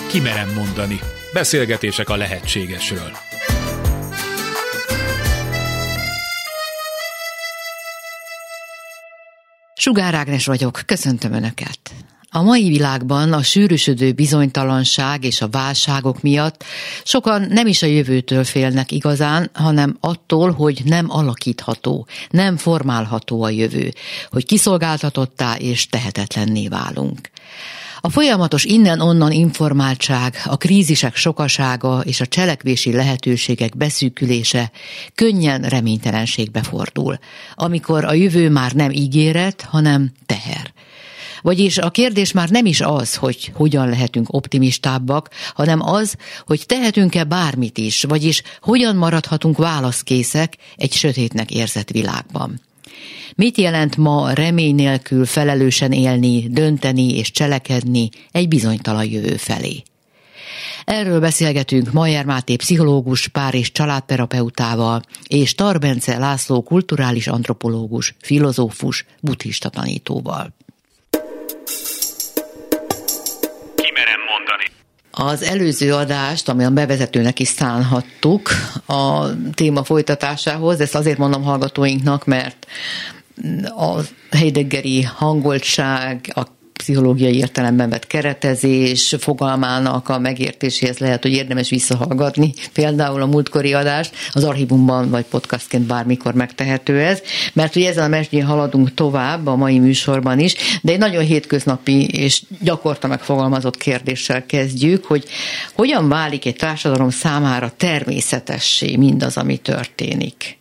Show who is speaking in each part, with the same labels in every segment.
Speaker 1: Ki merem mondani. Beszélgetések a lehetségesről.
Speaker 2: Sugár Ágnes vagyok, köszöntöm Önöket! A mai világban a sűrűsödő bizonytalanság és a válságok miatt sokan nem is a jövőtől félnek igazán, hanem attól, hogy nem alakítható, nem formálható a jövő, hogy kiszolgáltatottá és tehetetlenné válunk. A folyamatos innen-onnan informáltság, a krízisek sokasága és a cselekvési lehetőségek beszűkülése könnyen reménytelenségbe fordul, amikor a jövő már nem ígéret, hanem teher. Vagyis a kérdés már nem is az, hogy hogyan lehetünk optimistábbak, hanem az, hogy tehetünk-e bármit is, vagyis hogyan maradhatunk válaszkészek egy sötétnek érzett világban. Mit jelent ma remény nélkül felelősen élni, dönteni és cselekedni egy bizonytalan jövő felé? Erről beszélgetünk Mayer Máté pszichológus, pár- és családterapeutával, és Tar Bence László kulturális antropológus, filozófus, buddhista tanítóval.
Speaker 1: Ki merem mondani.
Speaker 2: Az előző adást, ami a bevezetőnek is szánhattuk a téma folytatásához, ezt azért mondom hallgatóinknak, mert a heideggeri hangoltság, a pszichológiai értelemben vett keretezés fogalmának a megértéséhez lehet, hogy érdemes visszahallgatni. Például a múltkori adást az archívumban vagy podcastként bármikor megtehető ez, mert hogy ezen a mesdjén haladunk tovább a mai műsorban is, de egy nagyon hétköznapi és gyakorta megfogalmazott kérdéssel kezdjük, hogy hogyan válik egy társadalom számára természetessé mindaz, ami történik.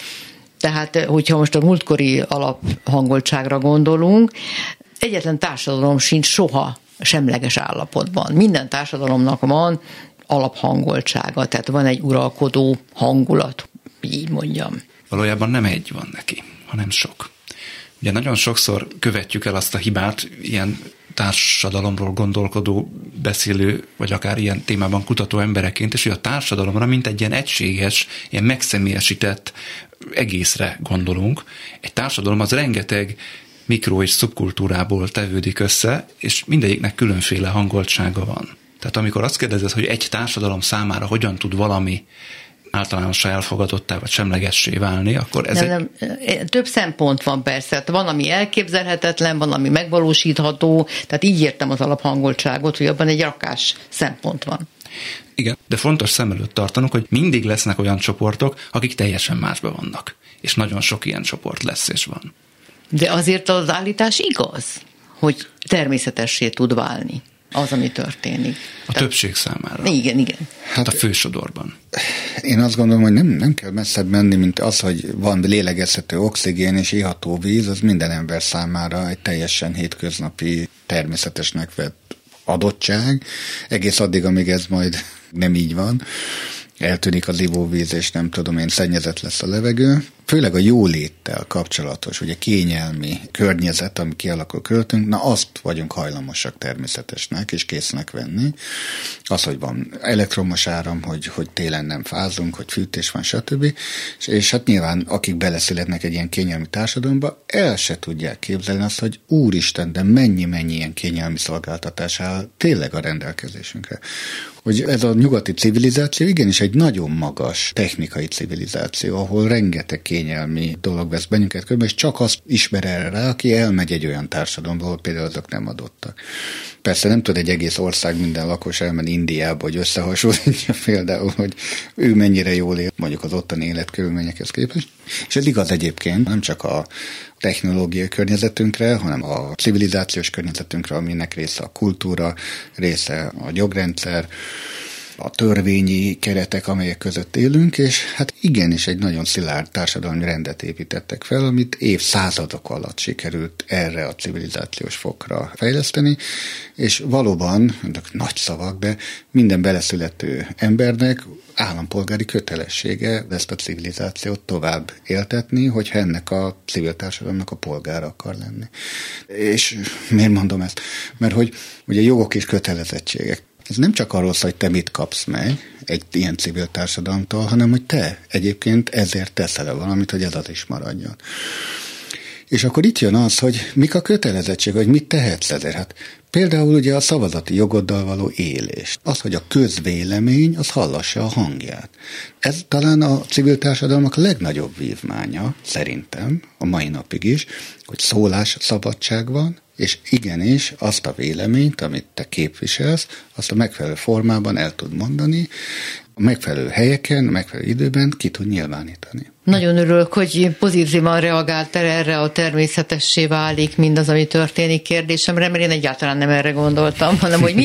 Speaker 2: Tehát, hogyha most a múltkori alaphangoltságra gondolunk, egyetlen társadalom sincs soha semleges állapotban. Minden társadalomnak van alaphangoltsága, tehát van egy uralkodó hangulat, így mondjam.
Speaker 3: Valójában nem egy van neki, hanem sok. Ugye nagyon sokszor követjük el azt a hibát, ilyen társadalomról gondolkodó, beszélő, vagy akár ilyen témában kutató embereként, és hogy a társadalomra, mint egy ilyen egységes, ilyen megszemélyesített egészre gondolunk. Egy társadalom az rengeteg mikro- és szubkultúrából tevődik össze, és mindegyiknek különféle hangoltsága van. Tehát amikor azt kérdezed, hogy egy társadalom számára hogyan tud valami általánosan elfogadottá vagy semlegessé válni, akkor ez
Speaker 2: több szempont van persze. Van, ami elképzelhetetlen, van, ami megvalósítható, tehát így értem az alaphangoltságot, hogy abban egy rakás szempont van.
Speaker 3: Igen, de fontos szem előtt tartanunk, hogy mindig lesznek olyan csoportok, akik teljesen másban vannak. És nagyon sok ilyen csoport lesz és van.
Speaker 2: De azért az állítás igaz, hogy természetessé tud válni az, ami történik.
Speaker 3: Többség számára.
Speaker 2: Igen.
Speaker 3: Hát a fősodorban.
Speaker 4: Én azt gondolom, hogy nem kell messzebb menni, mint az, hogy van lélegezhető oxigén és iható víz, az minden ember számára egy teljesen hétköznapi, természetesnek vett adottság, egész addig, amíg ez majd nem így van. Eltűnik az ivóvíz, és nem tudom én, szennyezett lesz a levegő. Főleg a jóléttel kapcsolatos, ugye kényelmi környezet, ami kialakul körülöttünk, na azt vagyunk hajlamosak természetesnek, és késznek venni. Az, hogy van elektromos áram, hogy télen nem fázunk, hogy fűtés van, stb. És hát nyilván, akik beleszületnek egy ilyen kényelmi társadalomba, el se tudják képzelni azt, hogy úristen, de mennyi ilyen kényelmi szolgáltatás áll tényleg a rendelkezésünkre. Hogy ez a nyugati civilizáció igenis egy nagyon magas technikai civilizáció, ahol rengeteg kényelmi dolog vesz bennünket körbe, és csak azt ismer erre rá, aki elmegy egy olyan társadalomba, ahol például azok nem adottak. Persze nem tud egy egész ország minden lakos elmenni Indiába, hogy összehasonlítja például, hogy ő mennyire jól él, mondjuk az ottani életkörülményekhez képest. És ez igaz egyébként, nem csak a technológiai környezetünkre, hanem a civilizációs környezetünkre, aminek része a kultúra, része a jogrendszer, a törvényi keretek, amelyek között élünk, és hát igenis egy nagyon szilárd társadalmi rendet építettek fel, amit évszázadok alatt sikerült erre a civilizációs fokra fejleszteni, és valóban, nagy szavak, de minden beleszülető embernek állampolgári kötelessége ezt a civilizációt tovább éltetni, hogyha ennek a civil társadalomnak a polgára akar lenni. És miért mondom ezt? Mert hogy ugye jogok és kötelezettségek. Ez nem csak arról szól, hogy te mit kapsz meg egy ilyen civil társadalomtól, hanem hogy te egyébként ezért teszel-e valamit, hogy ez az is maradjon. És akkor itt jön az, hogy mik a kötelezettség, hogy mit tehetsz ezért. Hát Például ugye a szavazati jogoddal való élés. Az, hogy a közvélemény, az hallassa a hangját. Ez talán a civil társadalmak legnagyobb vívmánya, szerintem, a mai napig is, hogy szólásszabadság van, és igenis azt a véleményt, amit te képviselsz, azt a megfelelő formában el tud mondani, a megfelelő helyeken, a megfelelő időben ki tud nyilvánítani.
Speaker 2: Nagyon örülök, hogy pozitívan reagált erre a természetessé válik mindaz, ami történik kérdésemre, mert én egyáltalán nem erre gondoltam, hanem hogy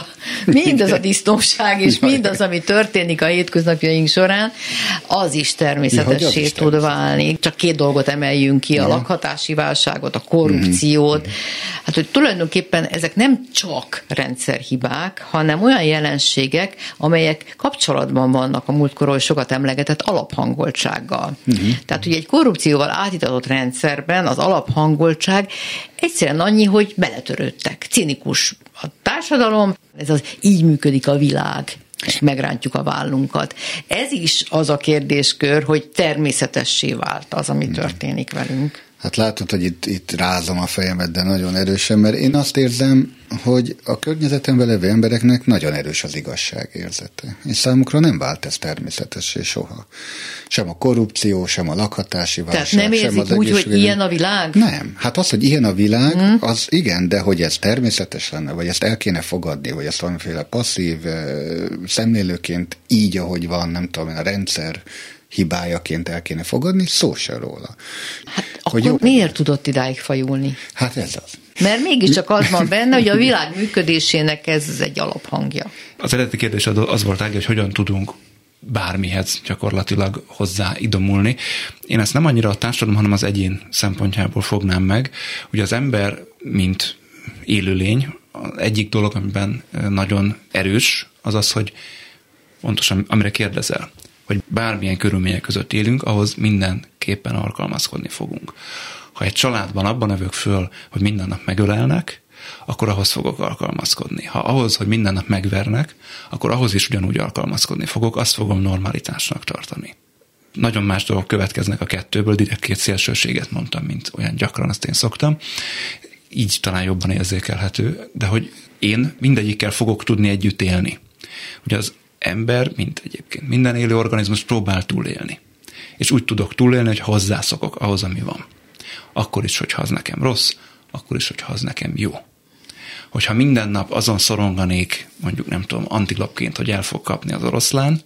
Speaker 2: mindaz a disznóság és mindaz, ami történik a hétköznapjaink során, az is természetessé tud válni. Csak 2 dolgot emeljünk ki, a lakhatási válságot, a korrupciót. Hát, hogy tulajdonképpen ezek nem csak rendszerhibák, hanem olyan jelenségek, amelyek kapcsolatban vannak a múltkorról sokat emlegetett alaphangoltsággal. Tehát ugye egy korrupcióval átítatott rendszerben az alaphangoltság egyszerűen annyi, hogy beletörődtek. Cinikus a társadalom, ez az így működik a világ, és megrántjuk a vállunkat. Ez is az a kérdéskör, hogy természetessé vált az, ami történik velünk.
Speaker 4: Hát látod, hogy itt rázom a fejemet, de nagyon erősen, mert én azt érzem, hogy a környezetemben levő embereknek nagyon erős az igazságérzete. És számukra nem vált ez természetessé soha. Sem a korrupció, sem a lakhatási válság.
Speaker 2: Tehát nem érzik úgy, hogy ilyen a világ?
Speaker 4: Nem. Hát az, hogy ilyen a világ, az igen, de hogy ez természetes lenne, vagy ezt el kéne fogadni, vagy ezt valamiféle passzív szemlélőként így, ahogy van, nem tudom, a rendszer hibájaként el kéne fogadni, szó se róla.
Speaker 2: Hát akkor miért tudott idáig fajulni?
Speaker 4: Hát ez az.
Speaker 2: Mert mégiscsak az van benne, hogy a világ működésének ez egy alaphangja.
Speaker 3: Az eredeti kérdés az volt, Ági, hogy hogyan tudunk bármihez gyakorlatilag hozzá idomulni. Én ezt nem annyira a társadalom, hanem az egyén szempontjából fognám meg. Ugye az ember, mint élőlény, az egyik dolog, amiben nagyon erős, az az, hogy pontosan amire kérdezel, hogy bármilyen körülmények között élünk, ahhoz mindenképpen alkalmazkodni fogunk. Ha egy családban abban növök föl, hogy minden nap megölelnek, akkor ahhoz fogok alkalmazkodni. Ha ahhoz, hogy minden nap megvernek, akkor ahhoz is ugyanúgy alkalmazkodni fogok, azt fogom normalitásnak tartani. Nagyon más dolgok következnek a kettőből, direkt 2 szélsőséget mondtam, mint olyan gyakran azt én szoktam. Így talán jobban érzékelhető, de hogy én mindegyikkel fogok tudni együtt élni. Ugye az ember, mint egyébként minden élő organizmus próbál túlélni. És úgy tudok túlélni, hogy hozzászokok ahhoz, ami van. Akkor is, hogyha az nekem rossz, akkor is, hogyha az nekem jó. Hogyha minden nap azon szoronganék, mondjuk nem tudom, antilopként, hogy el fog kapni az oroszlán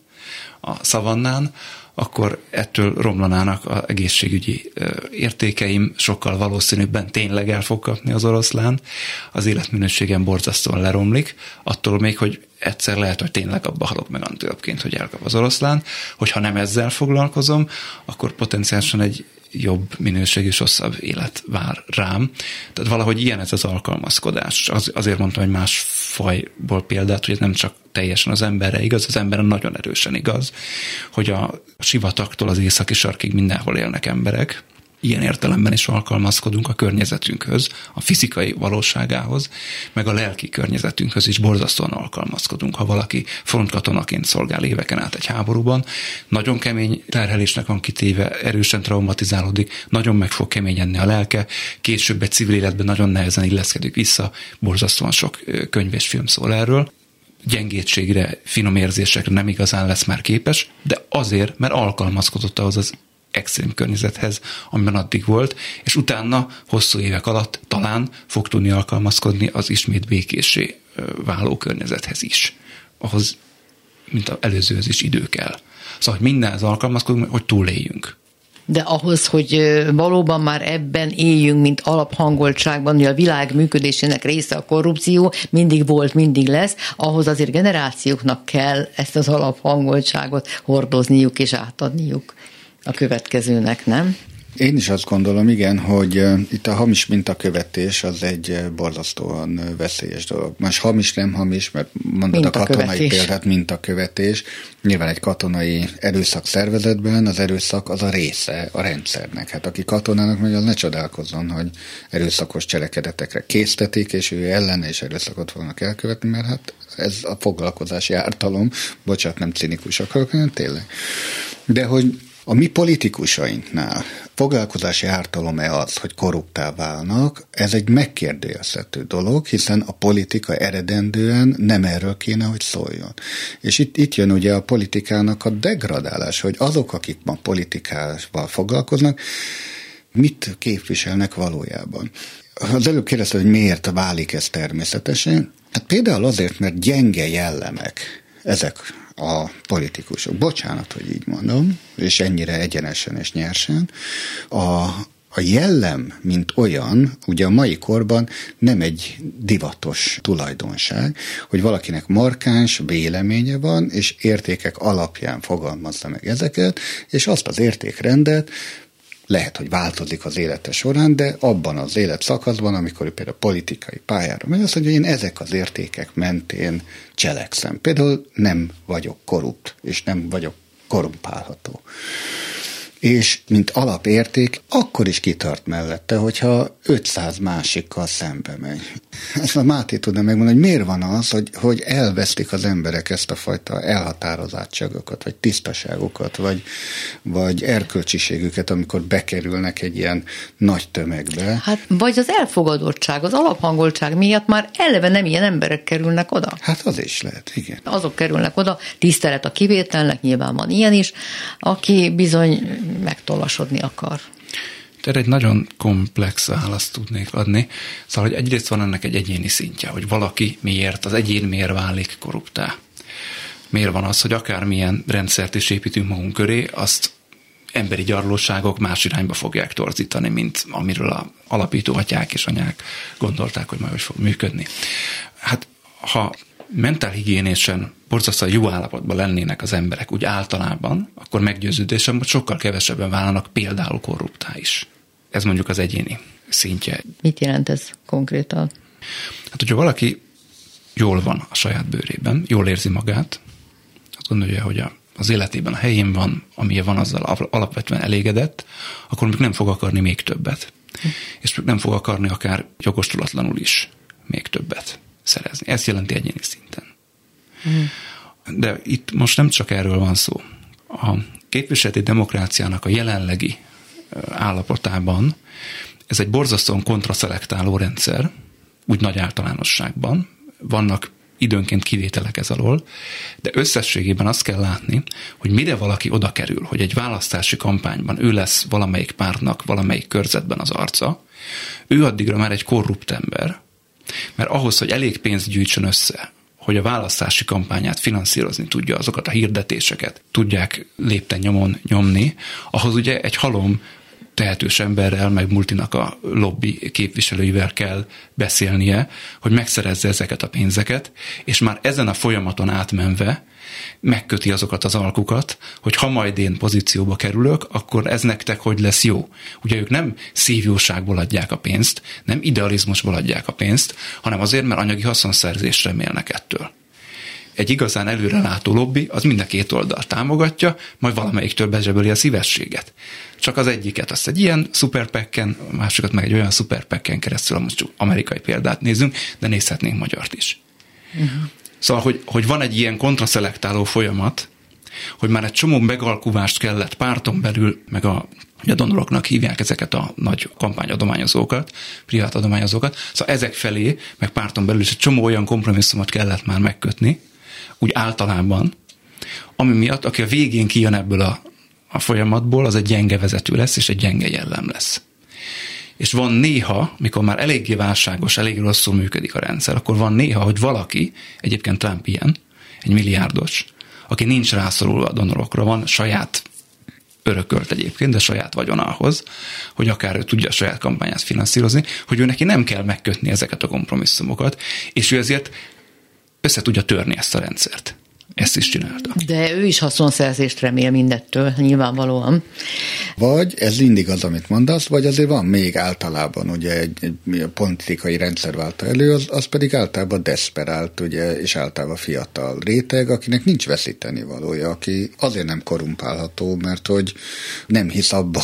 Speaker 3: a szavannán, akkor ettől romlanának az egészségügyi értékeim, sokkal valószínűbben tényleg el fog kapni az oroszlán, az életminőségem borzasztóan leromlik, attól még, hogy egyszer lehet, hogy tényleg abba halok meg antilopként, hogy elkap az oroszlán, hogyha nem ezzel foglalkozom, akkor potenciálisan egy jobb minőség és hosszabb élet vár rám. Tehát valahogy ilyen ez az alkalmazkodás. Azért mondtam, hogy más fajból példát, hogy ez nem csak teljesen az emberre igaz, az emberre nagyon erősen igaz, hogy a sivatagtól az északi sarkig mindenhol élnek emberek, ilyen értelemben is alkalmazkodunk a környezetünkhöz, a fizikai valóságához, meg a lelki környezetünkhöz is borzasztóan alkalmazkodunk. Ha valaki frontkatonaként szolgál éveken át egy háborúban, nagyon kemény terhelésnek van kitéve, erősen traumatizálódik, nagyon meg fog keményedni a lelke, később egy civil életben nagyon nehezen illeszkedik vissza, borzasztóan sok könyv és film szól erről. Gyengétségre, finom érzésekre nem igazán lesz már képes, de azért, mert alkalmazkodott ahhoz az extrém környezethez, amiben addig volt, és utána hosszú évek alatt talán fog tudni alkalmazkodni az ismét békéssé váló környezethez is. Ahhoz, mint az előzőhöz is idő kell. Szóval, hogy mindenhez alkalmazkodunk, hogy túléljünk.
Speaker 2: De ahhoz, hogy valóban már ebben éljünk, mint alaphangoltságban, hogy a világ működésének része a korrupció, mindig volt, mindig lesz, ahhoz azért generációknak kell ezt az alaphangoltságot hordozniuk és átadniuk a következőnek, nem?
Speaker 4: Én is azt gondolom, igen, hogy itt a hamis mintakövetés az egy borzasztóan veszélyes dolog. Most hamis, nem hamis, mert mondod a katonai példát, mintakövetés. Nyilván egy katonai erőszak szervezetben az erőszak az a része a rendszernek. Hát aki katonának megy, az ne csodálkozzon, hogy erőszakos cselekedetekre késztetik, és ő ellen és erőszakot fognak elkövetni, mert hát ez a foglalkozási ártalom, bocsánat, nem cinikus akarok, hanem tényleg. De hogy A mi politikusainknál foglalkozási ártalom-e az, hogy korruptá válnak, ez egy megkérdőjelezhető dolog, hiszen a politika eredendően nem erről kéne, hogy szóljon. És itt jön ugye a politikának a degradálás, hogy azok, akik ma politikával foglalkoznak, mit képviselnek valójában. Az előbb kérdezte, hogy miért válik ez természetesen. Hát például azért, mert gyenge jellemek ezek a politikusok. Bocsánat, hogy így mondom, és ennyire egyenesen és nyersen. A jellem, mint olyan, ugye a mai korban nem egy divatos tulajdonság, hogy valakinek markáns véleménye van, és értékek alapján fogalmazza meg ezeket, és azt az értékrendet lehet, hogy változik az élete során, de abban az életszakaszban, amikor például politikai pályára megy, azt mondja, hogy én ezek az értékek mentén cselekszem. Például nem vagyok korrupt, és nem vagyok korrumpálható. És mint alapérték, akkor is kitart mellette, hogyha 500 másikkal szembe megy. Ezt a Máté tudna megmondani, hogy miért van az, hogy elvesztik az emberek ezt a fajta elhatározátságokat, vagy tisztaságokat, vagy erkölcsiségüket, amikor bekerülnek egy ilyen nagy tömegbe.
Speaker 2: Hát vagy az elfogadottság, az alaphangoltság miatt már eleve nem ilyen emberek kerülnek oda.
Speaker 4: Hát az is lehet, igen.
Speaker 2: Azok kerülnek oda, tisztelet a kivételnek, nyilván van ilyen is, aki bizony megtolasodni akar.
Speaker 3: Tehát egy nagyon komplex választ tudnék adni. Szóval, hogy egyrészt van ennek egy egyéni szintje, hogy valaki miért, az egyén miért válik korruptá. Miért van az, hogy akármilyen rendszert is építünk magunk köré, azt emberi gyarlóságok más irányba fogják torzítani, mint amiről az alapító atyák és anyák gondolták, hogy majd hogy fog működni. Hát, ha mentálhigiénésen borzasztóan jó állapotban lennének az emberek úgy általában, akkor meggyőződésem, hogy sokkal kevesebben válnak például korruptá is. Ez mondjuk az egyéni szintje.
Speaker 2: Mit jelent ez konkrétan?
Speaker 3: Hát, hogyha valaki jól van a saját bőrében, jól érzi magát, azt gondolja, hogy az életében a helyén van, amilyen van, azzal alapvetően elégedett, akkor még nem fog akarni még többet. És nem fog akarni akár jogosulatlanul is még többet szerezni. Ez jelenti egyéni szinten. De itt most nem csak erről van szó. A képviseleti demokráciának a jelenlegi állapotában ez egy borzasztóan kontraszelektáló rendszer, úgy nagy általánosságban. Vannak időnként kivételek ez alól, de összességében azt kell látni, hogy mire valaki oda kerül, hogy egy választási kampányban ő lesz valamelyik pártnak, valamelyik körzetben az arca, ő addigra már egy korrupt ember, mert ahhoz, hogy elég pénzt gyűjtsön össze, hogy a választási kampányát finanszírozni tudja, azokat a hirdetéseket tudják lépten nyomon nyomni, ahhoz ugye egy halom tehetős emberrel, meg multinak a lobby képviselőivel kell beszélnie, hogy megszerezze ezeket a pénzeket, és már ezen a folyamaton átmenve megköti azokat az alkukat, hogy ha majd én pozícióba kerülök, akkor ez nektek hogy lesz jó. Ugye ők nem szívjóságból adják a pénzt, nem idealizmusból adják a pénzt, hanem azért, mert anyagi haszonszerzést remélnek ettől. Egy igazán előrelátó lobby az mind a két oldalt támogatja, majd valamelyiktől bezseböli a szívességet. Csak az egyiket azt egy ilyen szuperpekken, a másikat meg egy olyan szuperpekken keresztül, most csak amerikai példát nézzünk, de nézhetnénk magyart is. Szóval, hogy van egy ilyen kontraszelektáló folyamat, hogy már egy csomó megalkuvást kellett párton belül, meg a donoroknak hívják ezeket a nagy kampányadományozókat, privát adományozókat, szóval ezek felé, meg párton belül is egy csomó olyan kompromisszumot kellett már megkötni, úgy általában, ami miatt, aki a végén kijön ebből a folyamatból, az egy gyenge vezető lesz, és egy gyenge jellem lesz. És van néha, mikor már eléggé válságos, elég rosszul működik a rendszer, akkor van néha, hogy valaki, egyébként Trump ilyen, egy milliárdos, aki nincs rászorulva a donorokra, van saját örökölt egyébként, de saját vagyona ahhoz, hogy akár ő tudja a saját kampányát finanszírozni, hogy ő neki nem kell megkötni ezeket a kompromisszumokat, és ő ezért össze tudja törni ezt a rendszert. Ezt is csinálta.
Speaker 2: De ő is haszonszerzést remél mindettől, nyilvánvalóan.
Speaker 4: Vagy ez mindig az, amit mondasz, vagy azért van még általában, ugye egy politikai rendszer válta elő, az pedig általában desperált, ugye, és általában fiatal réteg, akinek nincs veszíteni valója, aki azért nem korrumpálható, mert hogy nem hisz abba,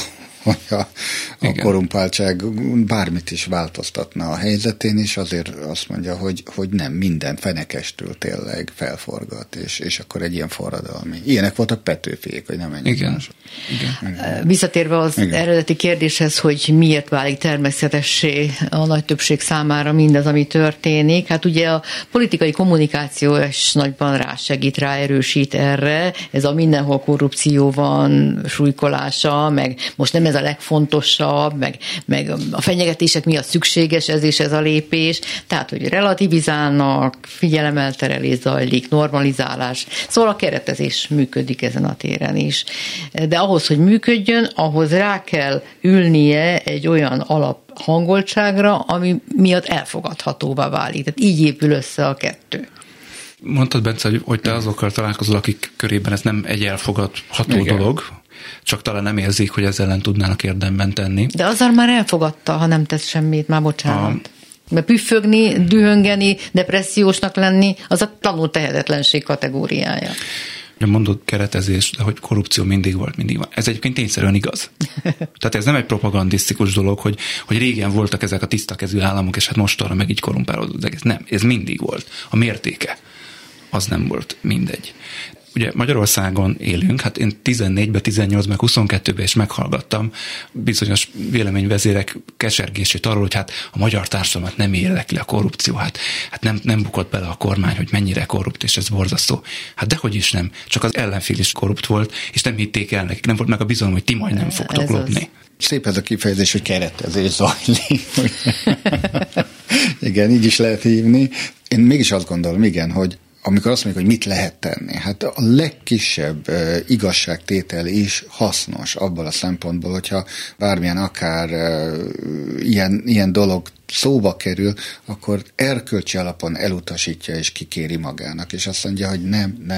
Speaker 4: hogy a korrumpáltság bármit is változtatna a helyzetén, és azért azt mondja, hogy nem minden fenekestől tényleg felforgat, és akkor egy ilyen forradalmi. Ilyenek voltak Petőfiék, hogy nem ennyi.
Speaker 3: Igen.
Speaker 2: Visszatérve az eredeti kérdéshez, hogy miért válik természetessé a nagy többség számára mindaz, ami történik. Hát ugye a politikai kommunikáció is nagyban rásegít, ráerősít erre. Ez a mindenhol korrupció van, súlykolása, meg most nem ez a legfontosabb, meg a fenyegetések miatt szükséges ez és ez a lépés. Tehát, hogy relativizálnak, figyelemelterelés zajlik, normalizálás. Szóval a keretezés működik ezen a téren is. De ahhoz, hogy működjön, ahhoz rá kell ülnie egy olyan alaphangoltságra, ami miatt elfogadhatóvá válik. Tehát így épül össze a kettő.
Speaker 3: Mondtad, Bence, hogy te azokkal találkozol, akik körében ez nem egy elfogadható dolog, csak talán nem érzik, hogy ezzel ellen tudnának érdemben tenni.
Speaker 2: De azzal már elfogadta, ha nem tesz semmit, már bocsánat. Mert püffögni, dühöngeni, depressziósnak lenni, az a tanult tehetetlenség kategóriája.
Speaker 3: Mondod keretezés, de hogy korrupció mindig volt, mindig van. Ez egyébként tényszerűen igaz. Tehát ez nem egy propagandisztikus dolog, hogy régen voltak ezek a tisztakezű államok, és hát mostanra meg így korrumpálódott az egész. Nem, ez mindig volt. A mértéke az nem volt mindegy. Ugye Magyarországon élünk, hát én 14-ben, 18-ben, 22-ben is meghallgattam bizonyos véleményvezérek kesergését arról, hogy hát a magyar társadalmat nem érdekli a korrupció, hát nem bukott bele a kormány, hogy mennyire korrupt, és ez borzasztó. Hát dehogy is nem, csak az ellenfél is korrupt volt, és nem hitték el nekik, nem volt meg a bizalom, hogy ti majd nem fogtok lopni.
Speaker 4: Szép ez a kifejezés, hogy keretezés zajlik. Igen, így is lehet hívni. Én mégis azt gondolom, igen, hogy amikor azt mondjuk, hogy mit lehet tenni, hát a legkisebb igazságtétel is hasznos abból a szempontból, hogyha bármilyen akár ilyen dolog szóba kerül, akkor erkölcsi alapon elutasítja és kikéri magának, és azt mondja, hogy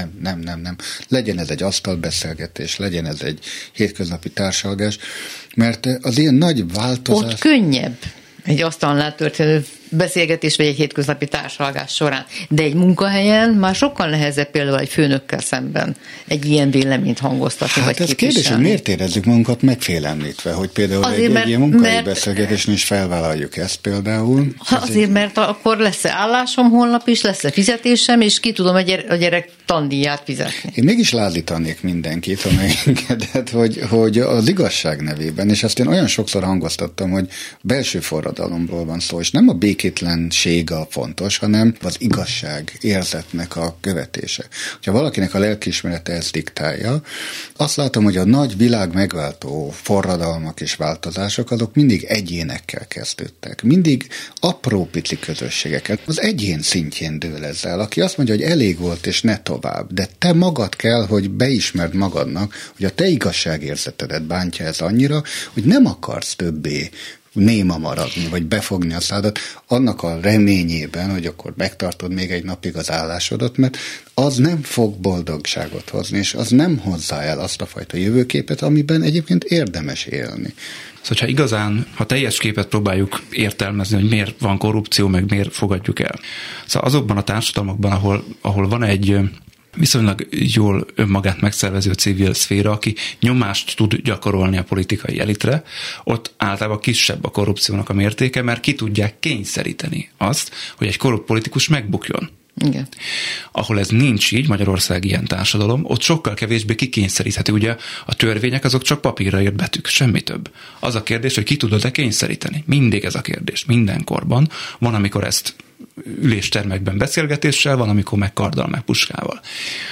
Speaker 4: nem. Legyen ez egy asztalbeszélgetés, legyen ez egy hétköznapi társalgás, mert az ilyen nagy változás...
Speaker 2: Ott könnyebb egy asztalnál történő beszélgetés vagy egy hétköznapi társalgás során. De egy munkahelyen már sokkal nehezebb például egy főnökkel szemben egy ilyen véleményt hangoztatni,
Speaker 4: hát
Speaker 2: vagy
Speaker 4: ez kérdés, hogy miért érezzük magunkat megfélemlítve, hogy például azért, egy ilyen munkahelyi beszélgetésnél is felvállaljuk ezt például.
Speaker 2: Azért, mert akkor lesz-e állásom holnap is, lesz-e fizetésem, és ki tudom a gyerek tandíját fizetni.
Speaker 4: Én mégis lázítanék mindenkit, ha megengedett, hogy az igazság nevében, és ezt én olyan sokszor hangoztattam, hogy belső forradalomról van szó, és nem a békétlenség a fontos, hanem az igazság érzetnek a követése. Ha valakinek a lelkiismerete ezt diktálja, azt látom, hogy a nagy világ megváltó forradalmak és változások azok mindig egyénekkel kezdődtek. Mindig apró pici közösségeket. Az egyén szintjén dől ezzel, aki azt mondja, hogy elég volt és ne tovább, de te magad kell, hogy beismerd magadnak, hogy a te igazságérzetedet bántja ez annyira, hogy nem akarsz többé néma maradni, vagy befogni a szádat, annak a reményében, hogy akkor megtartod még egy napig az állásodat, mert az nem fog boldogságot hozni, és az nem hozzá el azt a fajta jövőképet, amiben egyébként érdemes élni.
Speaker 3: Szóval ha teljes képet próbáljuk értelmezni, hogy miért van korrupció, meg miért fogadjuk el. Szóval azokban a társadalmakban, ahol van egy viszonylag jól önmagát megszervező civil szféra, aki nyomást tud gyakorolni a politikai elitre, ott általában kisebb a korrupciónak a mértéke, mert ki tudják kényszeríteni azt, hogy egy korrupt politikus megbukjon.
Speaker 2: Igen.
Speaker 3: Ahol ez nincs így, Magyarország ilyen társadalom, ott sokkal kevésbé kikényszeríthető. Ugye a törvények azok csak papírra írt betűk, semmi több. Az a kérdés, hogy ki tudod-e kényszeríteni. Mindig ez a kérdés, mindenkorban. Van, amikor ezt üléstermekben beszélgetéssel, van, amikor meg karddal, meg puskával.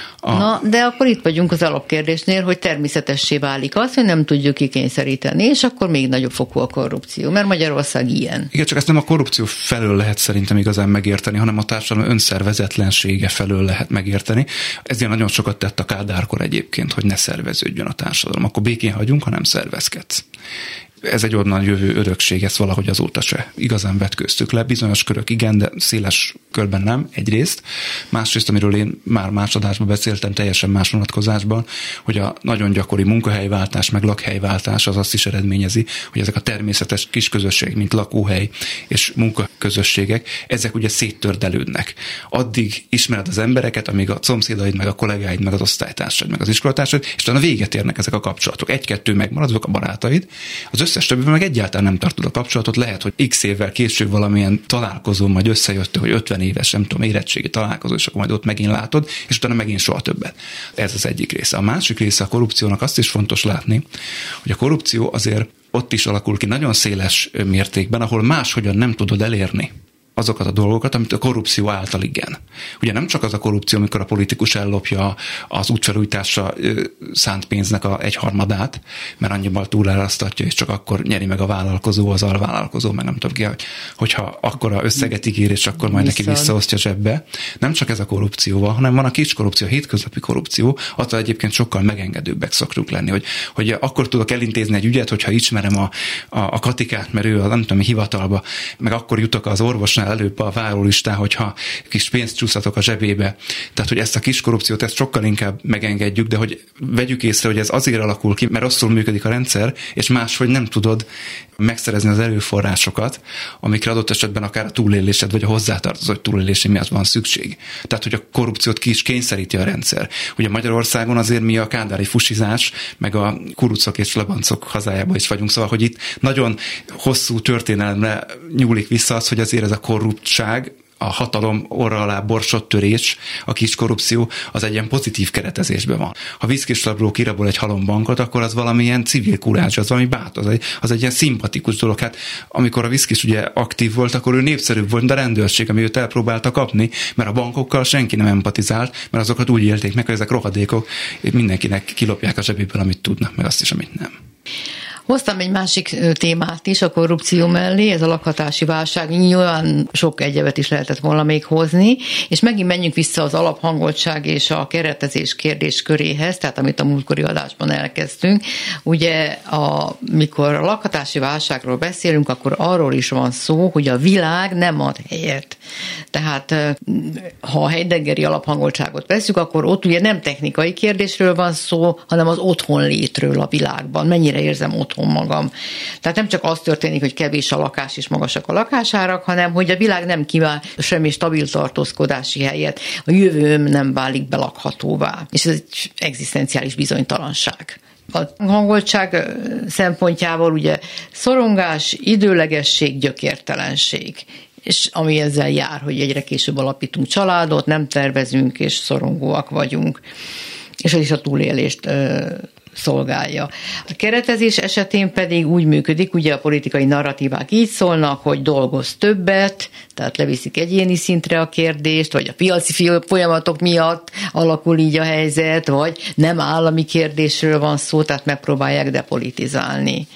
Speaker 2: Na, de akkor itt vagyunk az alapkérdésnél, hogy természetessé válik az, hogy nem tudjuk kikényszeríteni, és akkor még nagyobb fokú a korrupció, mert Magyarország ilyen.
Speaker 3: Igen, csak ezt nem a korrupció felől lehet szerintem igazán megérteni, hanem a társadalom önszervezetlensége felől lehet megérteni. Ezért nagyon sokat tett a Kádárkor egyébként, hogy ne szerveződjön a társadalom. Akkor békén hagyunk, ha nem szervezkedsz. Ez egy onnan jövő örökség, ezt valahogy azóta se igazán vetköztük le. Bizonyos körök igen, de széles körben nem, egyrészt. Másrészt, amiről én már más adásban beszéltem, teljesen más vonatkozásban, hogy a nagyon gyakori munkahelyváltás, meg lakhelyváltás az azt is eredményezi, hogy ezek a természetes kisközösségek, mint lakóhely és munkaközösségek, ezek ugye széttördelődnek. Addig ismered az embereket, amíg a szomszédaid, meg a kollégáid, meg az osztálytársaid, meg az iskolatársaid, és utána véget érnek ezek a kapcsolatok. Egy-kettő megmarad, azok a barátaid, az összes többivel meg egyáltalán nem tartod a kapcsolatot, lehet, hogy x évvel később valamilyen találkozó majd összejött, hogy 50 éves, nem tudom, érettségi találkozó, és akkor majd ott megint látod, és utána megint soha többet. Ez az egyik része. A másik része a korrupciónak azt is fontos látni, hogy a korrupció azért ott is alakul ki nagyon széles mértékben, ahol máshogyan nem tudod elérni azokat a dolgokat, amit a korrupció által igen. Ugye nem csak az a korrupció, amikor a politikus ellopja az útfelújításra szánt pénznek a 1/3, mert annyival túlárasztatja, és csak akkor nyeri meg a vállalkozó, az alvállalkozó, meg nem tudom ki, hogyha akkora összeget ígér, és akkor majd neki visszaosztja zsebbe. Nem csak ez a korrupcióval, hanem van a kis korrupció, a hétköznapi korrupció, attól egyébként sokkal megengedőbbek szoktunk lenni, hogy akkor tudok elintézni egy ügyet, hogyha ismerem a Katikát, mert ő a nem tudom, hivatalba, meg akkor jutok az orvosnál előbb a várólistán, hogyha kis pénzt csúszatok a zsebébe. Tehát, hogy ezt a kis korrupciót ezt sokkal inkább megengedjük, de hogy vegyük észre, hogy ez azért alakul ki, mert rosszul működik a rendszer, és máshogy nem tudod megszerezni az erőforrásokat, amikre adott esetben akár a túlélésed, vagy a hozzátartozó túlélésé miatt van szükség. Tehát, hogy a korrupciót ki is kényszeríti a rendszer. Ugye Magyarországon azért mi a kádári fusizás, meg a kurucok és labancok hazájában is vagyunk, szóval, hogy itt nagyon hosszú történelemre nyúlik vissza az, hogy azért ez a korruptság, a hatalom orra alá borsott törés, a kis korrupció, az egy ilyen pozitív keretezésben van. Ha vízkéslabró kirabol egy halombankot, akkor az valamilyen civil kurázs, az valami bátor, az egy ilyen szimpatikus dolog. Hát amikor a Viszkis ugye aktív volt, akkor ő népszerűbb volt, de a rendőrség, ami őt elpróbálta kapni, mert a bankokkal senki nem empatizált, mert azokat úgy élték meg, hogy ezek rohadékok, mindenkinek kilopják a zsebéből, amit tudnak, meg azt is, amit nem.
Speaker 2: Hoztam egy másik témát is a korrupció mellé, ez a lakhatási válság. Nyilván sok egyebet is lehetett volna még hozni, és megint menjünk vissza az alaphangoltság és a keretezés kérdésköréhez, tehát amit a múltkori adásban elkezdtünk. Ugye, mikor a lakhatási válságról beszélünk, akkor arról is van szó, hogy a világ nem ad helyet. Tehát ha a heideggeri alaphangoltságot veszük, akkor ott ugye nem technikai kérdésről van szó, hanem az otthonlétről a világban. Mennyire érzem otthon magam. Tehát nem csak az történik, hogy kevés a lakás és magasak a lakásárak, hanem hogy a világ nem kíván semmi stabil tartózkodási helyet, a jövőm nem válik belakhatóvá. És ez egy egzisztenciális bizonytalanság. A hangoltság szempontjából ugye szorongás, időlegesség, gyökértelenség. És ami ezzel jár, hogy egyre később alapítunk családot, nem tervezünk, és szorongóak vagyunk. És ez is a túlélést szolgálja. A keretezés esetén pedig úgy működik, ugye a politikai narratívák így szólnak, hogy dolgoz többet, tehát leviszik egyéni szintre a kérdést, vagy a piaci folyamatok miatt alakul így a helyzet, vagy nem állami kérdésről van szó, tehát megpróbálják depolitizálni.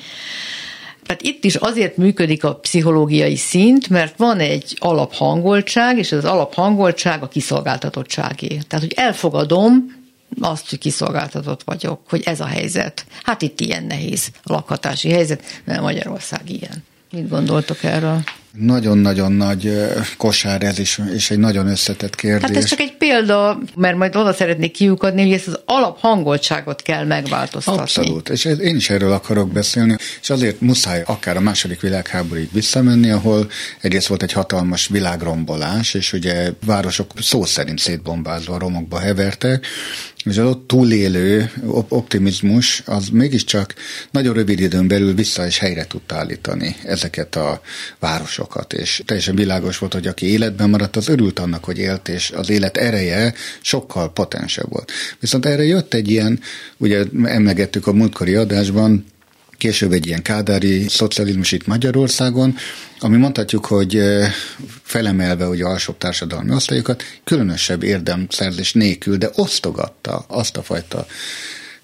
Speaker 2: Tehát itt is azért működik a pszichológiai szint, mert van egy alaphangoltság, és ez az alaphangoltság a kiszolgáltatottságé. Tehát, hogy elfogadom azt, hogy kiszolgáltatott vagyok, hogy ez a helyzet. Hát itt ilyen nehéz a lakhatási helyzet, mert Magyarország ilyen. Mit gondoltok erről?
Speaker 4: Nagyon-nagyon nagy kosár ez is, és egy nagyon összetett kérdés.
Speaker 2: Hát ez csak egy példa, mert majd oda szeretnék kiukadni, hogy ezt az alaphangoltságot kell megváltoztatni.
Speaker 4: Abszolút, és én is erről akarok beszélni, és azért muszáj akár a II. Világháborúig visszamenni, ahol egyrészt volt egy hatalmas világrombolás, és ugye városok szó szerint szétbombázva romokba hevertek, és az ott túlélő optimizmus az mégiscsak nagyon rövid időn belül vissza és helyre tudta állítani ezeket a városokat, és teljesen világos volt, hogy aki életben maradt, az örült annak, hogy élt, és az élet ereje sokkal potensebb volt. Viszont erre jött egy ilyen, ugye emlegettük a múltkori adásban, később egy ilyen kádári szocializmus itt Magyarországon, ami mondhatjuk, hogy felemelve ugye alsóbb társadalmi osztályokat, különösebb érdemszerzés nélkül, de osztogatta azt a fajta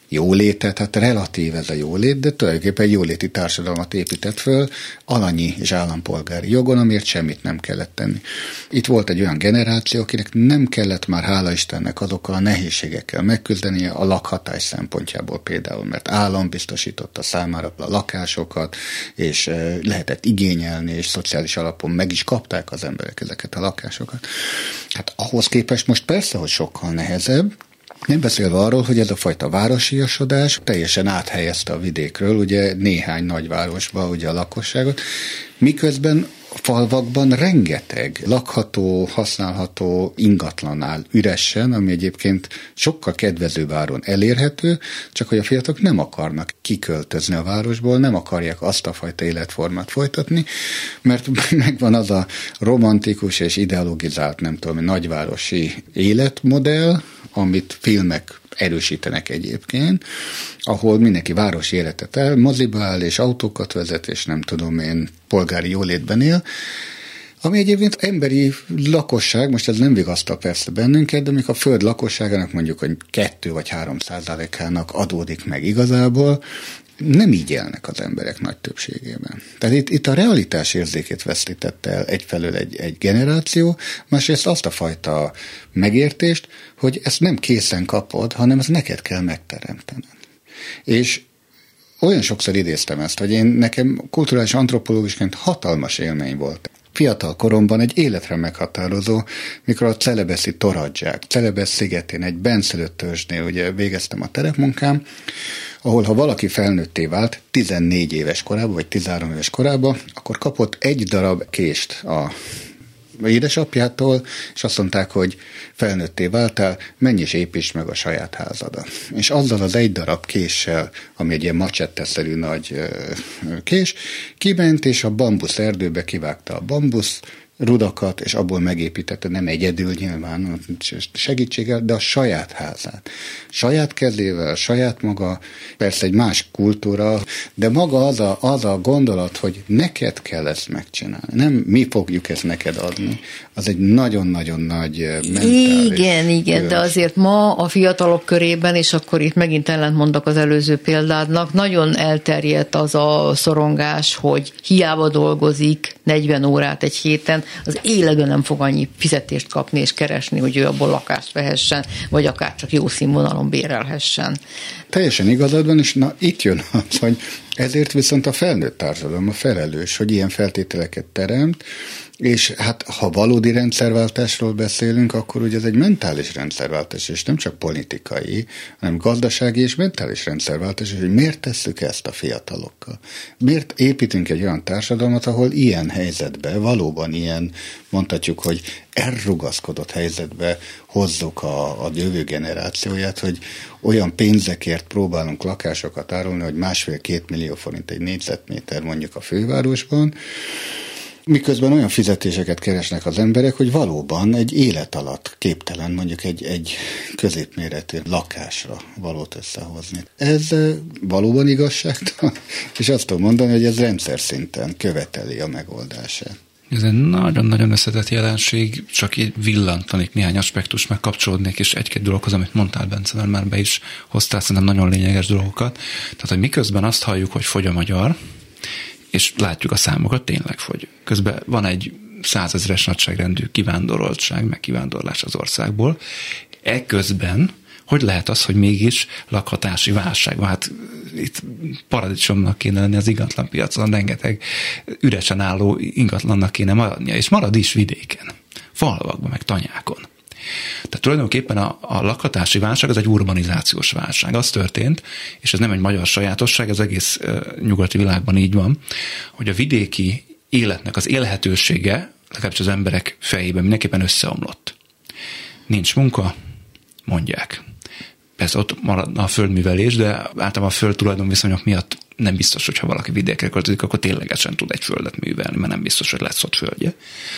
Speaker 4: jólétet, hát relatív ez a jólét, de tulajdonképpen egy jóléti társadalmat épített föl alanyi és állampolgári jogon, amiért semmit nem kellett tenni. Itt volt egy olyan generáció, akinek nem kellett már, hála Istennek, azokkal a nehézségekkel megküzdenie a lakhatás szempontjából például, mert állam biztosította számára a lakásokat, és lehetett igényelni, és szociális alapon meg is kapták az emberek ezeket a lakásokat. Hát ahhoz képest most persze, hogy sokkal nehezebb, nem beszélve arról, hogy ez a fajta városiasodás teljesen áthelyezte a vidékről, ugye néhány nagyvárosba ugye a lakosságot, miközben a falvakban rengeteg lakható, használható ingatlan áll üresen, ami egyébként sokkal kedvezőbb áron elérhető, csak hogy a fiatalok nem akarnak kiköltözni a városból, nem akarják azt a fajta életformát folytatni, mert megvan az a romantikus és ideologizált, nem tudom, nagyvárosi életmodell, amit filmek erősítenek egyébként, ahol mindenki városi életet el, moziba áll, és autókat vezet, és nem tudom én, polgári jólétben él, ami egyébként emberi lakosság, most ez nem vigasztal persze bennünket, de amikor a föld lakosságának mondjuk, hogy 2 vagy 3%-ának adódik meg igazából, nem így élnek az emberek nagy többségében. Tehát itt a realitás érzékét vesztítette el egyfelől egy generáció, másrészt azt a fajta megértést, hogy ezt nem készen kapod, hanem ezt neked kell megteremtened. És olyan sokszor idéztem ezt, hogy nekem kulturális antropológusként hatalmas élmény volt. Fiatal koromban egy életre meghatározó, mikor a Celebeszi Toradzsák, Celebesz szigetén egy benszülött törzsnél ugye végeztem a terepmunkám, ahol ha valaki felnőtté vált 14 éves korában, vagy 13 éves korában, akkor kapott egy darab kést a édesapjától, és azt mondták, hogy felnőtté váltál, menj és építsd meg a saját házadat. És azzal az egy darab késsel, ami egy ilyen macsetteszerű nagy kés, kiment, és a bambusz erdőbe kivágta a bambusz rudakat, és abból megépítette, nem egyedül nyilván segítséggel, de a saját házát. Saját kezével, saját maga, persze egy más kultúra, de maga az a gondolat, hogy neked kell ezt megcsinálni, nem mi fogjuk ezt neked adni, az egy nagyon-nagyon nagy mentális.
Speaker 2: Igen, de azért ma a fiatalok körében, és akkor itt megint ellentmondok az előző példádnak, nagyon elterjedt az a szorongás, hogy hiába dolgozik 40 órát egy héten, az életben nem fog annyi fizetést kapni és keresni, hogy ő abból lakást vehessen, vagy akár csak jó színvonalon bérelhessen.
Speaker 4: Teljesen igazad van, és na itt jön az, hogy ezért viszont a felnőtt társadalom a felelős, hogy ilyen feltételeket teremt, és hát ha valódi rendszerváltásról beszélünk, akkor ugye ez egy mentális rendszerváltás, és nem csak politikai, hanem gazdasági és mentális rendszerváltás, és hogy miért tesszük ezt a fiatalokkal? Miért építünk egy olyan társadalmat, ahol ilyen helyzetbe, valóban ilyen, mondhatjuk, hogy elrugaszkodott helyzetbe hozzuk a jövő generációját, hogy olyan pénzekért próbálunk lakásokat árulni, hogy 1,5-2 millió forint egy négyzetméter mondjuk a fővárosban, miközben olyan fizetéseket keresnek az emberek, hogy valóban egy élet alatt képtelen mondjuk egy középméretű lakásra valót összehozni. Ez valóban igazságtalan, és azt tudom mondani, hogy ez rendszer szinten követeli a megoldását.
Speaker 3: Ez egy nagyon-nagyon összetett jelenség, csak így villantanék néhány aspektus, meg kapcsolódnék, és egy-két dologhoz, amit mondtál, Bence, mert már be is hoztál szerintem nagyon lényeges dolgokat. Tehát, hogy miközben azt halljuk, hogy fogy a magyar, és látjuk a számokat, tényleg fogy. Közben van egy 100 000-es nagyságrendű kivándoroltság, meg kivándorlás az országból. Ekközben hogy lehet az, hogy mégis lakhatási válság van? Hát itt paradicsomnak kéne lenni az ingatlanpiacon, rengeteg üresen álló ingatlannak kéne maradnia, és marad is vidéken, falvakban, meg tanyákon. Tehát tulajdonképpen a lakhatási válság az egy urbanizációs válság. Az történt, és ez nem egy magyar sajátosság, ez egész nyugati világban így van, hogy a vidéki életnek az élhetősége, legalábbis az emberek fejében mindenképpen összeomlott. Nincs munka, mondják. Persze ott maradna a földművelés, de általában a föld tulajdonviszonyok miatt nem biztos, hogy ha valaki vidékre költözik, akkor ténylegesen tud egy földet művelni, mert nem biztos, hogy lesz ott földje.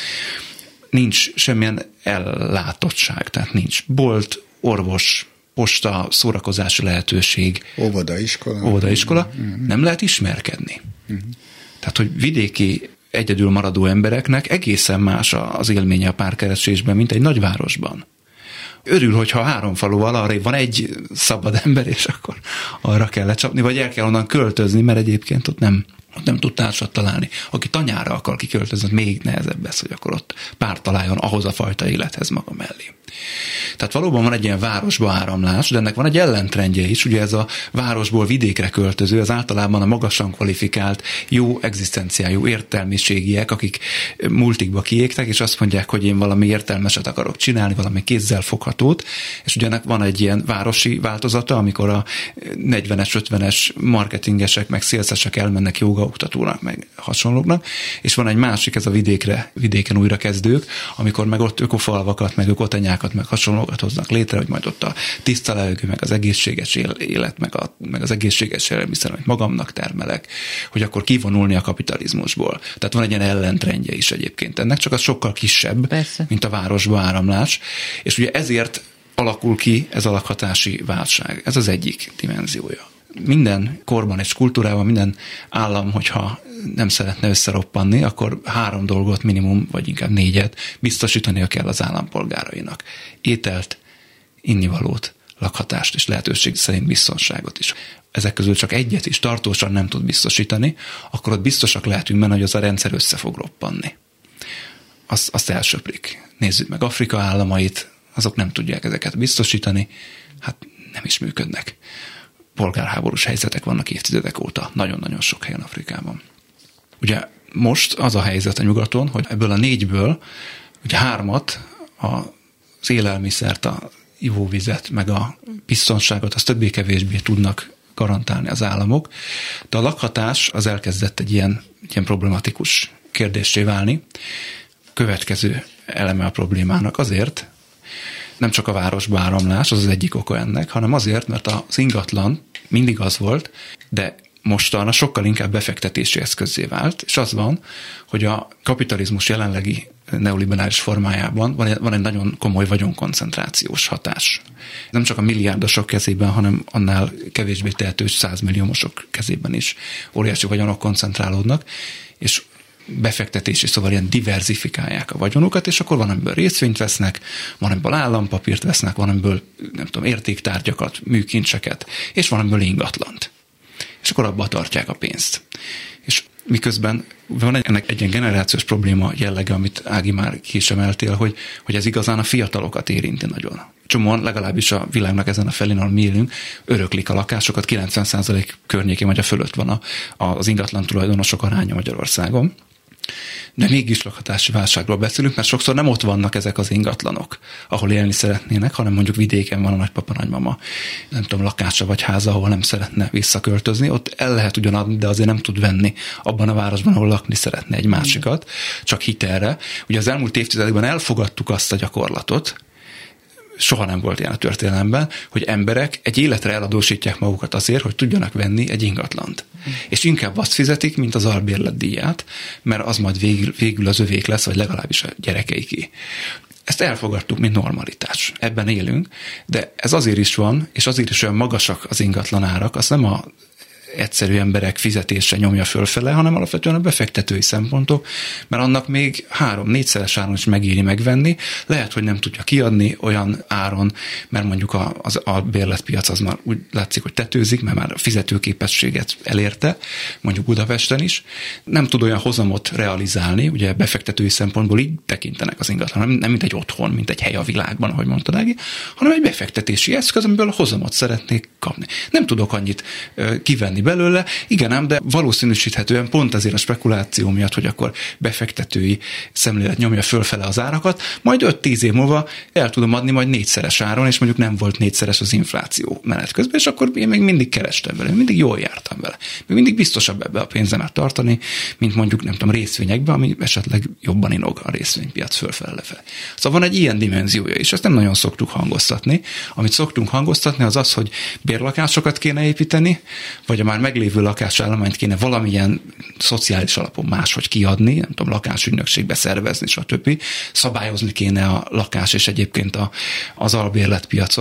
Speaker 3: Nincs semmilyen ellátottság, tehát nincs bolt, orvos, posta, szórakozási lehetőség. Óvodaiskola. Nem lehet ismerkedni. Tehát, hogy vidéki egyedül maradó embereknek egészen más az élménye a párkeresésben, mint egy nagyvárosban, Örül, hogyha 3 faluval arrébb van egy szabad ember, és akkor arra kell lecsapni, vagy el kell onnan költözni, mert egyébként ott nem tud társat találni. Aki tanyára akar kiköltözni, még nehezebb ez, hogy akkor ott párt találjon ahhoz a fajta élethez maga mellé. Tehát valóban van egy ilyen városba áramlás, de ennek van egy ellentrendje is, ugye ez a városból vidékre költöző, az általában a magasan kvalifikált, jó egzisztenciájú értelmiségiek, akik multikba kiégtek, és azt mondják, hogy én valami értelmeset akarok csinálni, valami kézzelfoghatót, és ugye ennek van egy ilyen városi változata, amikor a 40-es, 50-es marketingesek, meg szélszesek elmennek jogaoktatónak, meg hasonlóknak, és van egy másik, ez a vidéken újrakezdők, amikor meg ott ökofalvakat, meg ökotanyákat, meg hasonlókat hoznak létre, hogy majd ott a tiszta levegő, meg az egészséges élet, meg az egészséges élelmiszer, amit magamnak termelek, hogy akkor kivonulni a kapitalizmusból. Tehát van egy ilyen ellentrendje is egyébként ennek, csak az sokkal kisebb, persze, mint a városba áramlás, és ugye ezért alakul ki ez a lakhatási válság. Ez az egyik dimenziója. Minden korban és kultúrában, minden állam, hogyha nem szeretne összeroppanni, akkor 3 dolgot minimum, vagy inkább 4 biztosítania kell az állampolgárainak. Ételt, innivalót, lakhatást és lehetőség szerint biztonságot is. Ezek közül csak 1 is tartósan nem tud biztosítani, akkor ott biztosak lehetünk benne, hogy az a rendszer össze fog roppanni. Azt elsöprik. Nézzük meg Afrika államait, azok nem tudják ezeket biztosítani, hát nem is működnek. Polgárháborús helyzetek vannak évtizedek óta, nagyon-nagyon sok helyen Afrikában. Ugye most az a helyzet a nyugaton, hogy ebből a 4-ből ugye 3 az élelmiszert, a ivóvizet, meg a biztonságot, az többé-kevésbé tudnak garantálni az államok, de a lakhatás az elkezdett egy ilyen problematikus kérdéssé válni. Következő eleme a problémának azért, nem csak a városba áramlás, az egyik oka ennek, hanem azért, mert az ingatlan mindig az volt, de mostanra sokkal inkább befektetési eszközzé vált, és az van, hogy a kapitalizmus jelenlegi neoliberális formájában van egy nagyon komoly vagyonkoncentrációs hatás. Nem csak a milliárdosok kezében, hanem annál kevésbé tehetős 100 milliómosok kezében is óriási vagyonok koncentrálódnak, és befektetési, szóval ilyen diverzifikálják a vagyonukat, és akkor van, amiből részvényt vesznek, van, amiből állampapírt vesznek, van, amiből, nem tudom, értéktárgyakat, műkincseket, és van, amiből ingatlant. És akkor abba tartják a pénzt. És miközben van ennek egy ilyen generációs probléma jellege, amit Ági már ki is emeltél, hogy ez igazán a fiatalokat érinti nagyon. Csomóan, legalábbis a világnak ezen a felén, ahol mi élünk, öröklik a lakásokat, 90% környékén vagy a fölött van az ingatlan tulajdonosok aránya Magyarországon. De mégis lakhatási válságról beszélünk, mert sokszor nem ott vannak ezek az ingatlanok, ahol élni szeretnének, hanem mondjuk vidéken van a nagypapa, nagymama, nem tudom, lakása vagy háza, ahol nem szeretne visszaköltözni. Ott el lehet ugyan adni, de azért nem tud venni abban a városban, ahol lakni szeretne egy másikat, csak hitelre. Ugye az elmúlt évtizedekben elfogadtuk azt a gyakorlatot, soha nem volt ilyen a történelemben, hogy emberek egy életre eladósítják magukat azért, hogy tudjanak venni egy ingatlant. És inkább azt fizetik, mint az albérlet díját, mert az majd végül az övék lesz, vagy legalábbis a gyerekeiké. Ezt elfogadtuk, mint normalitás. Ebben élünk, de ez azért is van, és azért is olyan magasak az ingatlanárak, az nem a egyszerű emberek fizetése nyomja fölfele, hanem alapvetően a befektetői szempontok, mert annak még 3-4-szeres áron is megéri megvenni. Lehet, hogy nem tudja kiadni olyan áron, mert mondjuk a bérletpiac az már úgy látszik, hogy tetőzik, mert már a fizetőképességet elérte, mondjuk Budapesten is. Nem tud olyan hozamot realizálni, ugye befektetői szempontból így tekintenek az ingatlan, nem mint egy otthon, mint egy hely a világban, ahogy mondtad, Ági, hanem egy befektetési eszköz, amiből a hozamot szeretnék kapni. Nem tudok annyit kivenni belőle, igen ám, de valószínűsíthetően pont azért a spekuláció miatt, hogy akkor befektetői szemlélet nyomja fölfele az árakat, majd 5-10 év múlva el tudom adni majd 4-szeres áron, és mondjuk nem volt 4-szeres az infláció menet közben, és akkor én még mindig kerestem vele, mindig jól jártam vele. Még mindig biztosabb ebbe a pénzemet tartani, mint mondjuk, nem tudom, részvényekbe, ami esetleg jobban inog a részvénypiac fölfele lefele. Szóval van egy ilyen dimenziója, és ezt nem nagyon szoktuk hangoztatni. Amit szoktunk hangoztatni, az az, hogy bérlakásokat kéne építeni, vagy a már meglévő lakásállományt kéne valamilyen szociális alapon máshogy kiadni, nem tudom, lakásügynökségbe szervezni, stb. Szabályozni kéne a lakás és egyébként az albérletpiacot,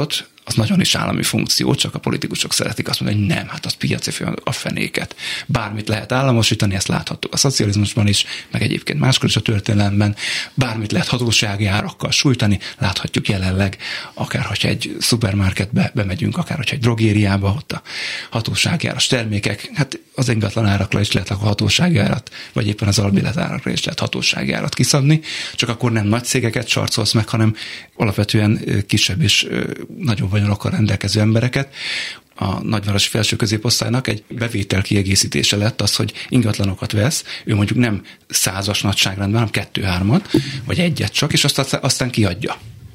Speaker 3: az nagyon is állami funkció, csak a politikusok szeretik azt mondani, hogy nem, hát az piaci a fenéket. Bármit lehet államosítani, ezt láthattuk a szocializmusban is, meg egyébként máskor is a történelemben, bármit lehet hatósági árakkal sújtani, láthatjuk jelenleg, akár hogyha egy szupermarketbe bemegyünk, akár hogyha egy drogériába, ott a hatósági áras termékek, hát az ingatlan árakra is lehet a hatósági árat, vagy éppen az albélet árakra is lehet hatósági árat kiszabni, csak akkor nem nagy cégeket sarcolsz meg, hanem alapvetően kisebb és nagyobb vagyonokkal rendelkező embereket. A nagyvárosi felső középosztálynak egy bevétel kiegészítése lett az, hogy ingatlanokat vesz, ő mondjuk nem 100-as nagyságrendben, hanem 2-3-at, vagy egyet csak, és aztán kiadja.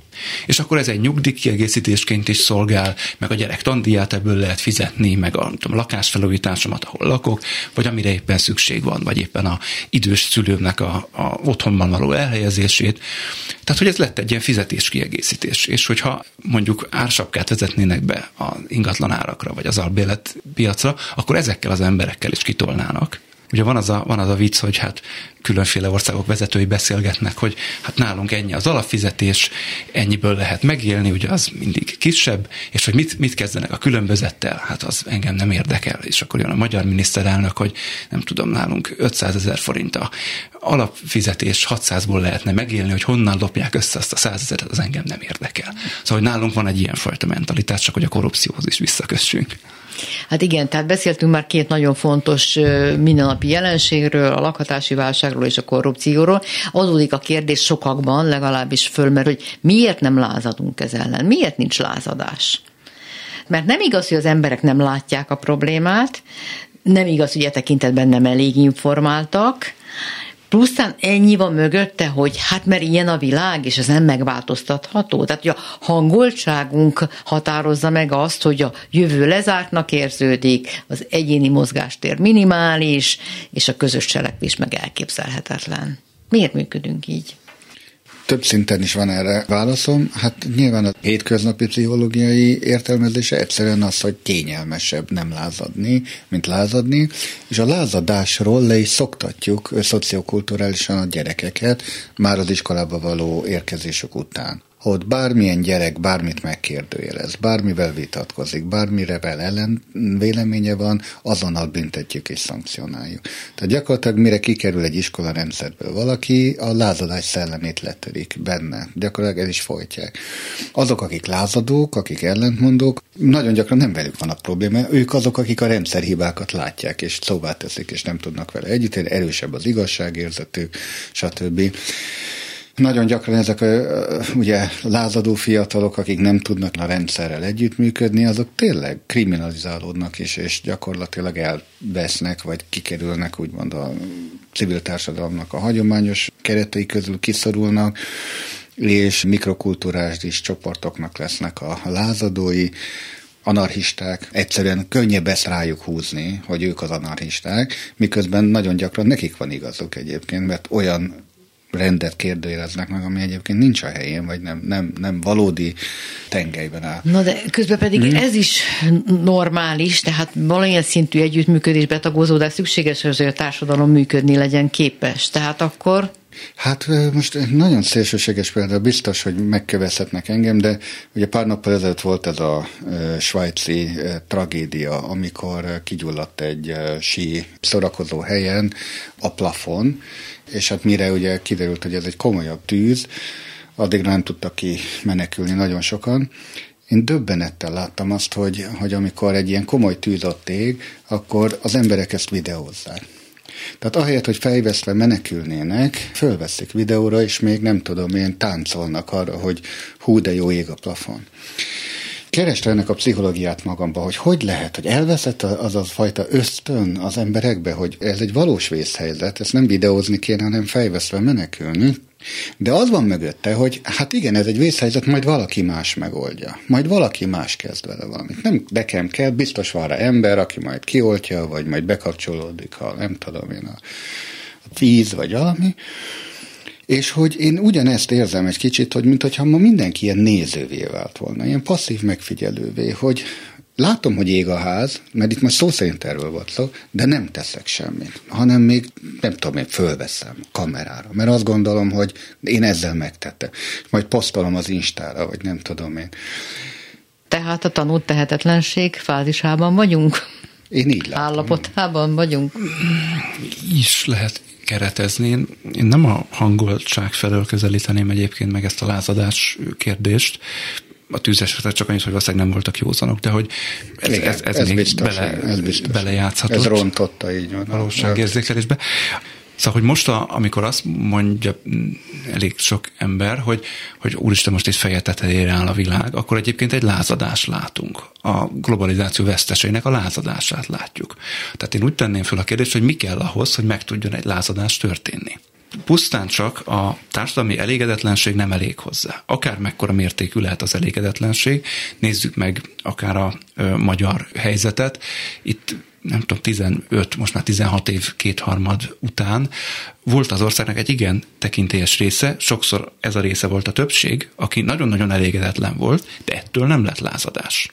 Speaker 3: És akkor ez egy nyugdíj kiegészítésként is szolgál, meg a gyerek tandíját ebből lehet fizetni, meg a lakásfelújításomat, ahol lakok, vagy amire éppen szükség van, vagy éppen a idős szülőmnek a otthonban való elhelyezését. Tehát, hogy ez lett egy ilyen fizetéskiegészítés. És hogyha mondjuk ársapkát vezetnének be az ingatlan árakra, vagy az albélet piacra, akkor ezekkel az emberekkel is kitolnának. Ugye van az a vicc, hogy hát különféle országok vezetői beszélgetnek, hogy hát nálunk ennyi az alapfizetés, ennyiből lehet megélni, ugye az mindig kisebb, és hogy mit kezdenek a különbözettel, hát az engem nem érdekel. És akkor jön a magyar miniszterelnök, hogy nem tudom, nálunk 500 000 forint a alapfizetés, 600-ból lehetne megélni, hogy honnan lopják össze azt a 100 000-et, az engem nem érdekel. Szóval, hogy nálunk van egy ilyenfajta mentalitás, csak hogy a korrupcióhoz is visszakössünk.
Speaker 2: Hát igen, tehát beszéltünk már két nagyon fontos mindennapi jelenségről, a lakhatási válságról és a korrupcióról. Adódik a kérdés sokakban, legalábbis fölmerül, hogy miért nem lázadunk ez ellen? Miért nincs lázadás? Mert nem igaz, hogy az emberek nem látják a problémát, nem igaz, hogy e tekintetben nem elég informáltak, plusztán ennyi van mögötte, hogy hát mert ilyen a világ, és ez nem megváltoztatható. Tehát, hogy a hangoltságunk határozza meg azt, hogy a jövő lezártnak érződik, az egyéni mozgástér minimális, és a közös cselekvés meg elképzelhetetlen. Miért működünk így?
Speaker 4: Több szinten is van erre válaszom. Hát nyilván a hétköznapi pszichológiai értelmezése egyszerűen az, hogy kényelmesebb nem lázadni, mint lázadni, és a lázadásról le is szoktatjuk szociokulturálisan a gyerekeket már az iskolába való érkezésük után. Hogy bármilyen gyerek bármit megkérdőjelez, bármivel vitatkozik, bármire ellen véleménye van, azonnal büntetjük és szankcionáljuk. Tehát gyakorlatilag mire kikerül egy iskola rendszerből valaki, a lázadás szellemét letörik benne. Gyakorlatilag el is folytják. Azok, akik lázadók, akik ellentmondók, nagyon gyakran nem velük van a probléma, ők azok, akik a rendszerhibákat látják, és szóvá teszik, és nem tudnak vele együtt élni, erősebb az igazságérzetük, stb. Nagyon gyakran ezek ugye lázadó fiatalok, akik nem tudnak a rendszerrel együttműködni, azok tényleg kriminalizálódnak is, és gyakorlatilag elvesznek, vagy kikerülnek úgymond a civil társadalomnak a hagyományos keretei közül, kiszorulnak, és mikrokulturális csoportoknak lesznek a lázadói, anarchisták, egyszerűen könnyebb ezt rájuk húzni, hogy ők az anarchisták, miközben nagyon gyakran nekik van igazuk egyébként, mert olyan rendet kérdőjeleznek meg, ami egyébként nincs a helyén, vagy nem valódi tengelyben áll.
Speaker 2: Na de közben pedig ez is normális, tehát valamilyen szintű együttműködés, betagozódás szükséges, hogy a társadalom működni legyen képes. Tehát akkor...
Speaker 4: Hát most nagyon szélsőséges például, biztos, hogy megkövezhetnek engem, de ugye pár nappal ezelőtt volt ez a svájci tragédia, amikor kigyulladt egy sí szórakozó helyen a plafon, és hát mire ugye kiderült, hogy ez egy komolyabb tűz, addigra nem tudtak ki menekülni nagyon sokan. Én döbbenettel láttam azt, hogy amikor egy ilyen komoly tűz ott ég, akkor az emberek ezt videózzák. Tehát ahelyett, hogy fejvesztve menekülnének, fölveszik videóra, és még nem tudom, ilyen táncolnak arra, hogy hú, de jó ég a plafon. Kerestem ennek a pszichológiát magamba, hogy lehet, hogy elveszett az a fajta ösztön az emberekbe, hogy ez egy valós vészhelyzet, ezt nem videózni kéne, hanem fejvesztve menekülni. De az van mögötte, hogy hát igen, ez egy vészhelyzet, majd valaki más megoldja. Majd valaki más kezd vele valamit. Nem nekem kell, biztos van rá ember, aki majd kioltja, vagy majd bekapcsolódik, ha nem tudom én a víz, vagy valami. És hogy én ugyanezt érzem egy kicsit, hogy mintha ma mindenki ilyen nézővé vált volna, ilyen passzív megfigyelővé, hogy látom, hogy ég a ház, mert itt most szó szerint erről volt szó, de nem teszek semmit, hanem még, nem tudom, én fölveszem kamerára, mert azt gondolom, hogy én ezzel megtettem. Majd posztolom az Instára, vagy nem tudom én.
Speaker 2: Tehát a tanult tehetetlenség fázisában vagyunk?
Speaker 4: Én így látom.
Speaker 2: Állapotában vagyunk?
Speaker 3: Is lehet keretezni. Én nem a hangoltság felől közelíteném egyébként meg ezt a lázadás kérdést. A tűzesetre csak annyit, hogy valószínűleg nem voltak józanok, de hogy ez még
Speaker 4: biztos,
Speaker 3: belejátszhatott.
Speaker 4: Ez rontotta, így van.
Speaker 3: Valóságérzékelésbe. Szóval, hogy most, amikor azt mondja elég sok ember, hogy úristen, most itt feje tetejére áll a világ, akkor egyébként egy lázadást látunk. A globalizáció veszteseinek a lázadását látjuk. Tehát én úgy tenném fel a kérdést, hogy mi kell ahhoz, hogy meg tudjon egy lázadás történni. Pusztán csak a társadalmi elégedetlenség nem elég hozzá. Akár mekkora mértékű lehet az elégedetlenség, nézzük meg akár a magyar helyzetet. Itt nem tudom, 15, most már 16 év kétharmad után volt az országnak egy igen tekintélyes része, sokszor ez a része volt a többség, aki nagyon-nagyon elégedetlen volt, de ettől nem lett lázadás.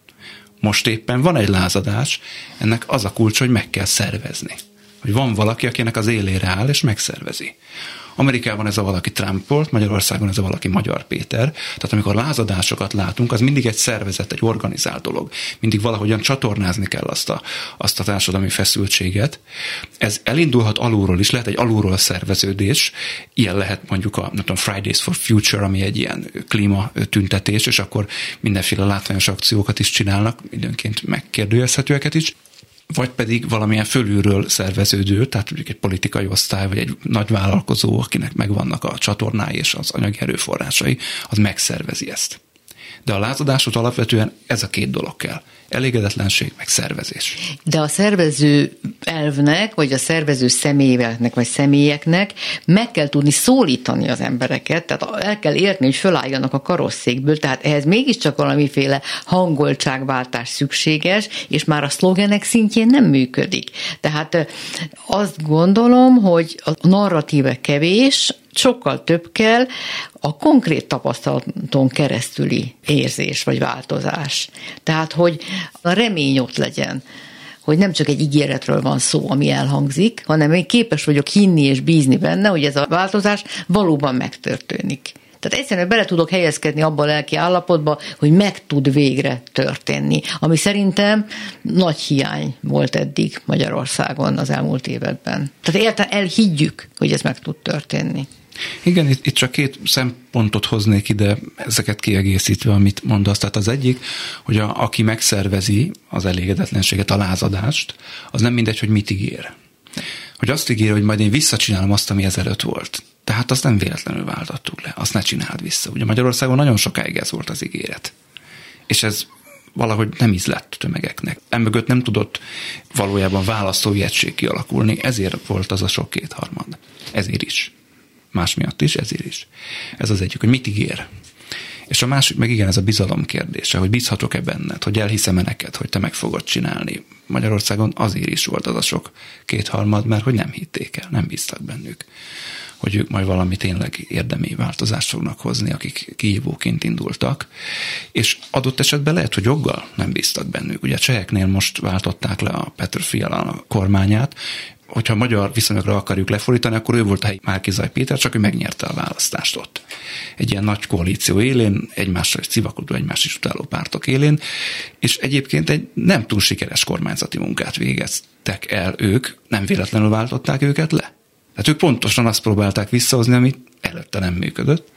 Speaker 3: Most éppen van egy lázadás, ennek az a kulcs, hogy meg kell szervezni. Hogy van valaki, akinek az élére áll, és megszervezi. Amerikában ez a valaki Trump volt, Magyarországon ez a valaki Magyar Péter. Tehát amikor lázadásokat látunk, az mindig egy szervezet, egy organizált dolog. Mindig valahogyan csatornázni kell azt a társadalmi feszültséget. Ez elindulhat alulról is, lehet egy alulról szerveződés. Ilyen lehet mondjuk a Fridays for Future, ami egy ilyen klímatüntetés, és akkor mindenféle látványos akciókat is csinálnak, időnként megkérdőjelezhetőeket is. Vagy pedig valamilyen fölülről szerveződő, tehát egy politikai osztály, vagy egy nagy vállalkozó, akinek megvannak a csatornái és az anyagi erőforrásai, az megszervezi ezt. De a lázadásot alapvetően ez a két dolog kell. Elégedetlenség, meg szervezés.
Speaker 2: De a szervező elvnek, vagy a szervező személyeknek, vagy személyeknek meg kell tudni szólítani az embereket, tehát el kell érteni, hogy fölálljanak a karosszékből, tehát ehhez mégiscsak valamiféle hangoltságváltás szükséges, és már a szlogenek szintjén nem működik. Tehát azt gondolom, hogy a narratíve kevés, sokkal több kell a konkrét tapasztalaton keresztüli érzés vagy változás. Tehát, hogy a remény ott legyen, hogy nem csak egy ígéretről van szó, ami elhangzik, hanem én képes vagyok hinni és bízni benne, hogy ez a változás valóban megtörténik. Tehát egyszerűen bele tudok helyezkedni abba a lelki állapotba, hogy meg tud végre történni, ami szerintem nagy hiány volt eddig Magyarországon az elmúlt években. Tehát elhiggyük, hogy ez meg tud történni.
Speaker 3: Igen, itt csak két szempontot hoznék ide, ezeket kiegészítve, amit mondasz. Tehát az egyik, hogy aki megszervezi az elégedetlenséget, a lázadást, az nem mindegy, hogy mit ígér. Hogy azt ígér, hogy majd én visszacsinálom azt, ami ezelőtt volt. Tehát azt nem véletlenül váltottuk le, azt ne csináld vissza. Ugye Magyarországon nagyon sokáig ez volt az ígéret. És ez valahogy nem ízlett tömegeknek. Emögött nem tudott valójában választói egység kialakulni, ezért volt az a sok kétharmad. Ezért is. Más miatt is, ezért is. Ez az egyik, hogy mit ígér. És a másik, meg igen, ez a bizalom kérdése, hogy bízhatok-e benned, hogy elhiszem-e neked, hogy te meg fogod csinálni. Magyarországon azért is volt az a sok kétharmad, mert hogy nem hitték el, nem bíztak bennük, hogy ők majd valami tényleg érdemi változást fognak hozni, akik kihívóként indultak, és adott esetben lehet, hogy joggal nem bíztak bennük. Ugye a cseheknél most váltották le a Petr Fiala a kormányát, hogyha magyar viszonyokra akarjuk lefordítani, akkor ő volt a helyi Márki-Zay Péter, csak ő megnyerte a választást ott. Egy ilyen nagy koalíció élén, egymással is civakodó, egymás is utáló pártok élén, és egyébként egy nem túl sikeres kormányzati munkát végeztek el ők, nem véletlenül váltották őket le. Tehát ők pontosan azt próbálták visszahozni, amit előtte nem működött,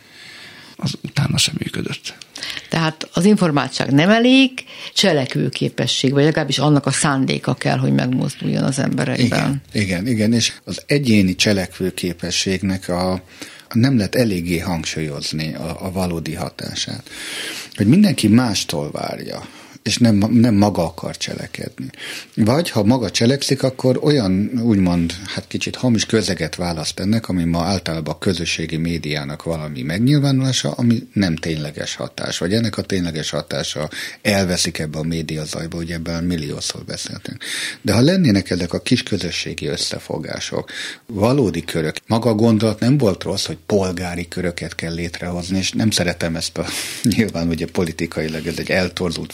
Speaker 3: az utána sem működött.
Speaker 2: Tehát az informáltság nem elég, cselekvőképesség, vagy legalábbis annak a szándéka kell, hogy megmozduljon az emberekben.
Speaker 4: Igen, és az egyéni cselekvőképességnek nem lehet eléggé hangsúlyozni a valódi hatását. Hogy mindenki mástól várja, és nem maga akar cselekedni. Vagy ha maga cselekszik, akkor olyan úgymond, kicsit hamis közeget választ ennek, ami ma általában a közösségi médiának valami megnyilvánulása, ami nem tényleges hatás. Vagy ennek a tényleges hatása elveszik ebbe a médiazajba, ugye ebben milliószor beszéltünk. De ha lennének ezek a kis közösségi összefogások, valódi körök, maga a gondolat nem volt rossz, hogy polgári köröket kell létrehozni, és nem szeretem ezt nyilván ugye politikailag ez egy eltorzult fogalom,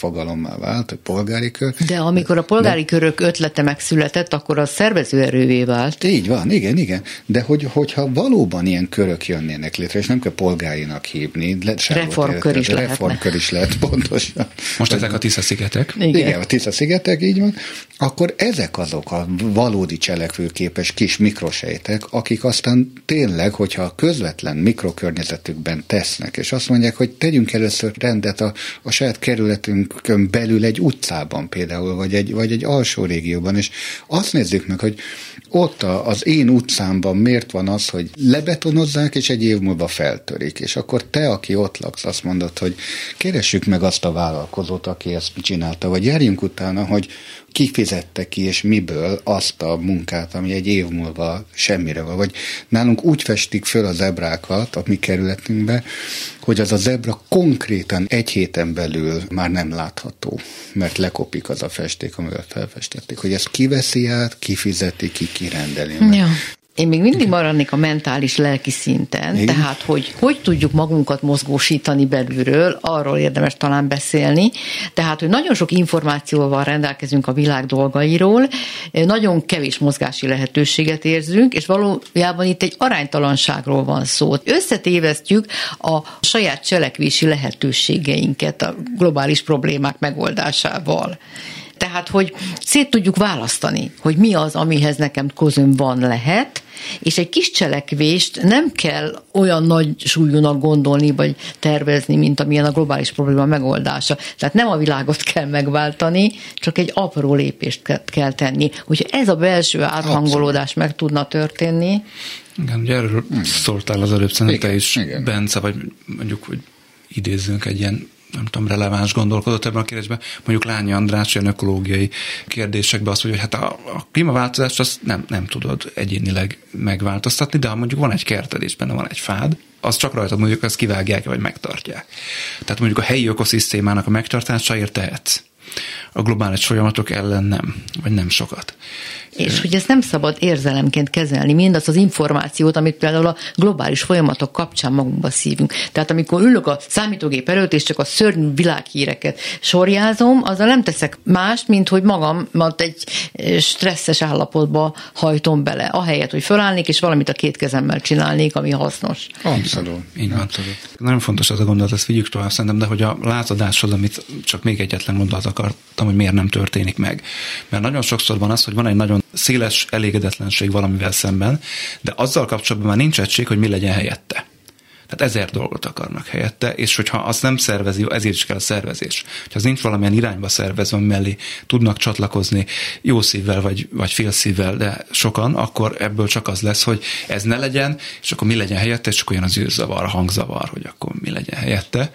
Speaker 4: fogalmá vált, a polgári kör.
Speaker 2: De amikor a polgári körök ötlete megszületett, akkor az szervezőerővé vált.
Speaker 4: Így van, igen. De hogyha valóban ilyen körök jönnének létre, és nem kell polgárinak hívni,
Speaker 2: reformkör is lehetne.
Speaker 4: Reformkör is lehet, pontosan.
Speaker 3: Most ezek a Tisza-szigetek.
Speaker 4: Igen, a Tisza-szigetek, így van. Akkor ezek azok a valódi cselekvőképes kis mikrosejtek, akik aztán tényleg, hogyha a közvetlen mikrokörnyezetükben tesznek, és azt mondják, hogy tegyünk először rendet a saját kerületünkön belül egy utcában például, vagy egy alsó régióban, és azt nézzük meg, hogy ott az én utcámban miért van az, hogy lebetonozzák, és egy év múlva feltörik, és akkor te, aki ott laksz, azt mondod, hogy keressük meg azt a vállalkozót, aki ezt csinálta, vagy járjunk utána, hogy ki fizette ki, és miből azt a munkát, ami egy év múlva semmire van. Vagy nálunk úgy festik föl a zebrákat a mi kerületünkbe, hogy az a zebra konkrétan egy héten belül már nem látható, mert lekopik az a festék, amivel felfestették. Hogy ezt kiveszi át, kifizeti, ki kirendeli.
Speaker 2: Ja. Én még mindig maradnék a mentális, lelki szinten, igen. Tehát hogy tudjuk magunkat mozgósítani belülről, arról érdemes talán beszélni. Tehát, hogy nagyon sok információval rendelkezünk a világ dolgairól, nagyon kevés mozgási lehetőséget érzünk, és valójában itt egy aránytalanságról van szó. Összetévesztjük a saját cselekvési lehetőségeinket a globális problémák megoldásával. Tehát, hogy szét tudjuk választani, hogy mi az, amihez nekem közöm van lehet, és egy kis cselekvést nem kell olyan nagy súlyúnak gondolni, vagy tervezni, mint amilyen a globális probléma megoldása. Tehát nem a világot kell megváltani, csak egy apró lépést kell tenni. Hogyha ez a belső áthangolódás meg tudna történni.
Speaker 3: Igen, ugye erről szóltál az előbb, szerintem te is, Bence, vagy mondjuk, hogy idézzünk egy ilyen, nem tudom, releváns gondolkodott ebben a kérdésben, mondjuk Lányi András ilyen ökológiai kérdésekben azt mondja, hogy hát a klímaváltozást azt nem tudod egyénileg megváltoztatni, de ha mondjuk van egy kerted és benne van egy fád, az csak rajtad mondjuk ezt kivágják, vagy megtartják. Tehát mondjuk a helyi ökoszisztémának a megtartásáért tehetsz. A globális folyamatok ellen nem, vagy nem sokat.
Speaker 2: És hogy ezt nem szabad érzelemként kezelni, mindazt az információt, amit például a globális folyamatok kapcsán magunkba szívunk. Tehát amikor ülök a számítógép előtt, és csak a szörnyű világhíreket sorjázom, azzal nem teszek mást, mint hogy magamat egy stresszes állapotba hajtom bele, ahelyett, hogy fölállnék, és valamit a két kezemmel csinálnék, ami hasznos.
Speaker 4: Abszolút.
Speaker 3: Így van. Nagyon fontos az a gondolat, ezt vigyük tovább szerintem, de hogy a lázadáshoz, amit csak még egyetlen gondolat akartam, hogy miért nem történik meg. Mert nagyon sokszor van az, hogy van egy nagyon széles elégedetlenség valamivel szemben, de azzal kapcsolatban már nincs egység, hogy mi legyen helyette. Tehát 1000 dolgot akarnak helyette, és hogyha azt nem szervezi, ezért is kell a szervezés. Ha az nincs valamilyen irányba szervezve, mellé tudnak csatlakozni jó szívvel, vagy fél szívvel, de sokan, akkor ebből csak az lesz, hogy ez ne legyen, és akkor mi legyen helyette, és akkor olyan az űrzavar, a hangzavar, hogy akkor mi legyen helyette.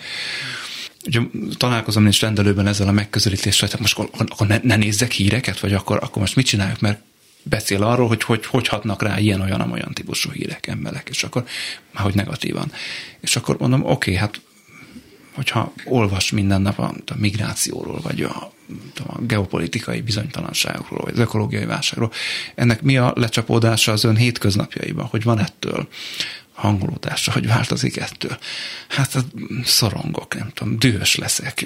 Speaker 3: Ugye találkozom is rendelőben ezzel a megközelítéssel, hogy most akkor ne nézzek híreket, vagy akkor most mit csináljuk, mert beszél arról, hogy hatnak rá ilyen-olyan típusú hírek, emberek, és akkor már hogy negatívan. És akkor mondom, oké, hát hogyha olvas minden nap a migrációról, vagy a geopolitikai bizonytalanságokról, vagy az ökológiai válságról, ennek mi a lecsapódása az ön hétköznapjaiban, hogy van ettől hangolódása, hogy változik ettől. Hát szorongok, nem tudom, dühös leszek,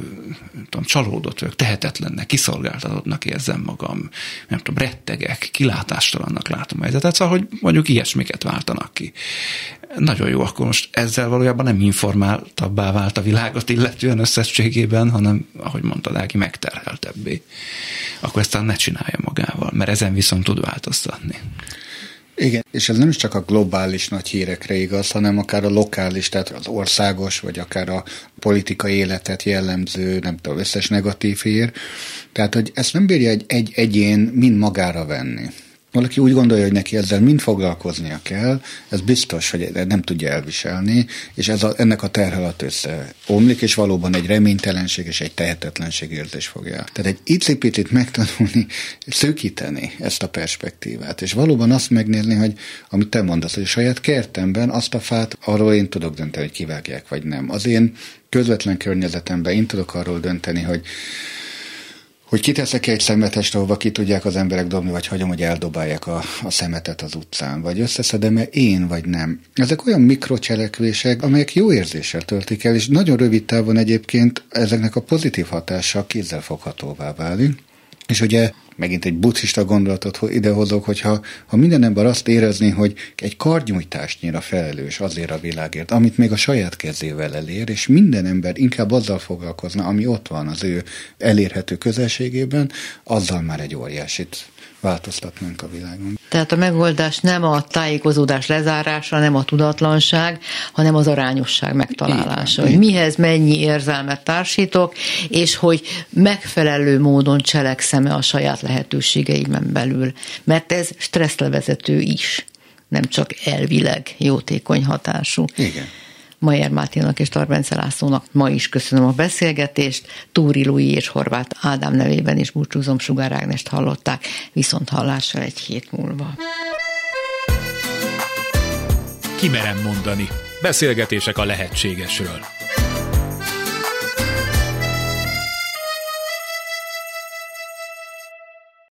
Speaker 3: nem tudom, csalódott vagyok, tehetetlennek, kiszolgáltatottnak érzem magam, nem tudom, rettegek, kilátástalannak látom a helyzetet, szóval, hogy mondjuk ilyesmiket váltanak ki. Nagyon jó, akkor most ezzel valójában nem informáltabbá vált a világot illetően összességében, hanem, ahogy mondtad, Ági, megterheltebbé. Akkor ezt ne csinálja magával, mert ezen viszont tud változtatni.
Speaker 4: Igen, és ez nem is csak a globális nagy hírekre igaz, hanem akár a lokális, tehát az országos, vagy akár a politikai életet jellemző, nem tudom, összes negatív hír. Tehát, hogy ezt nem bírja egy egyén mind magára venni. Valaki úgy gondolja, hogy neki ezzel mind foglalkoznia kell, ez biztos, hogy nem tudja elviselni, és ennek a terhelet összeomlik, és valóban egy reménytelenség és egy tehetetlenség érzés fogja. Tehát egy icipicit megtanulni, szűkíteni ezt a perspektívát, és valóban azt megnézni, hogy amit te mondasz, hogy a saját kertemben azt a fát, arról én tudok dönteni, hogy kivágják, vagy nem. Az én közvetlen környezetemben én tudok arról dönteni, hogy hogy kiteszek egy szemetest, ahova ki tudják az emberek dobni, vagy hagyom, hogy eldobálják a szemetet az utcán, vagy összeszedem-e én, vagy nem. Ezek olyan mikrocselekvések, amelyek jó érzéssel töltik el, és nagyon rövid távon egyébként ezeknek a pozitív hatása kézzelfoghatóvá válik. És ugye megint egy buddhista gondolatot idehozok, hogyha minden ember azt érezné, hogy egy karnyújtásnyira felelős azért a világért, amit még a saját kezével elér, és minden ember inkább azzal foglalkozna, ami ott van az ő elérhető közelségében, azzal már egy óriásit változtatnánk a világon.
Speaker 2: Tehát a megoldás nem a tájékozódás lezárása, nem a tudatlanság, hanem az arányosság megtalálása. Hogy mihez mennyi érzelmet társítok, és hogy megfelelő módon cselekszem-e a saját lehetőségeimben belül. Mert ez stresszlevezető is, nem csak elvileg jótékony hatású.
Speaker 4: Igen.
Speaker 2: Mayer Máténak és Tarbence Lászlónak ma is köszönöm a beszélgetést. Túri Lui és Horváth Ádám nevében is búcsúzom, Sugár Ágnest hallották. Viszont hallásra egy hét múlva.
Speaker 1: Kimerem mondani. Beszélgetések a lehetségesről.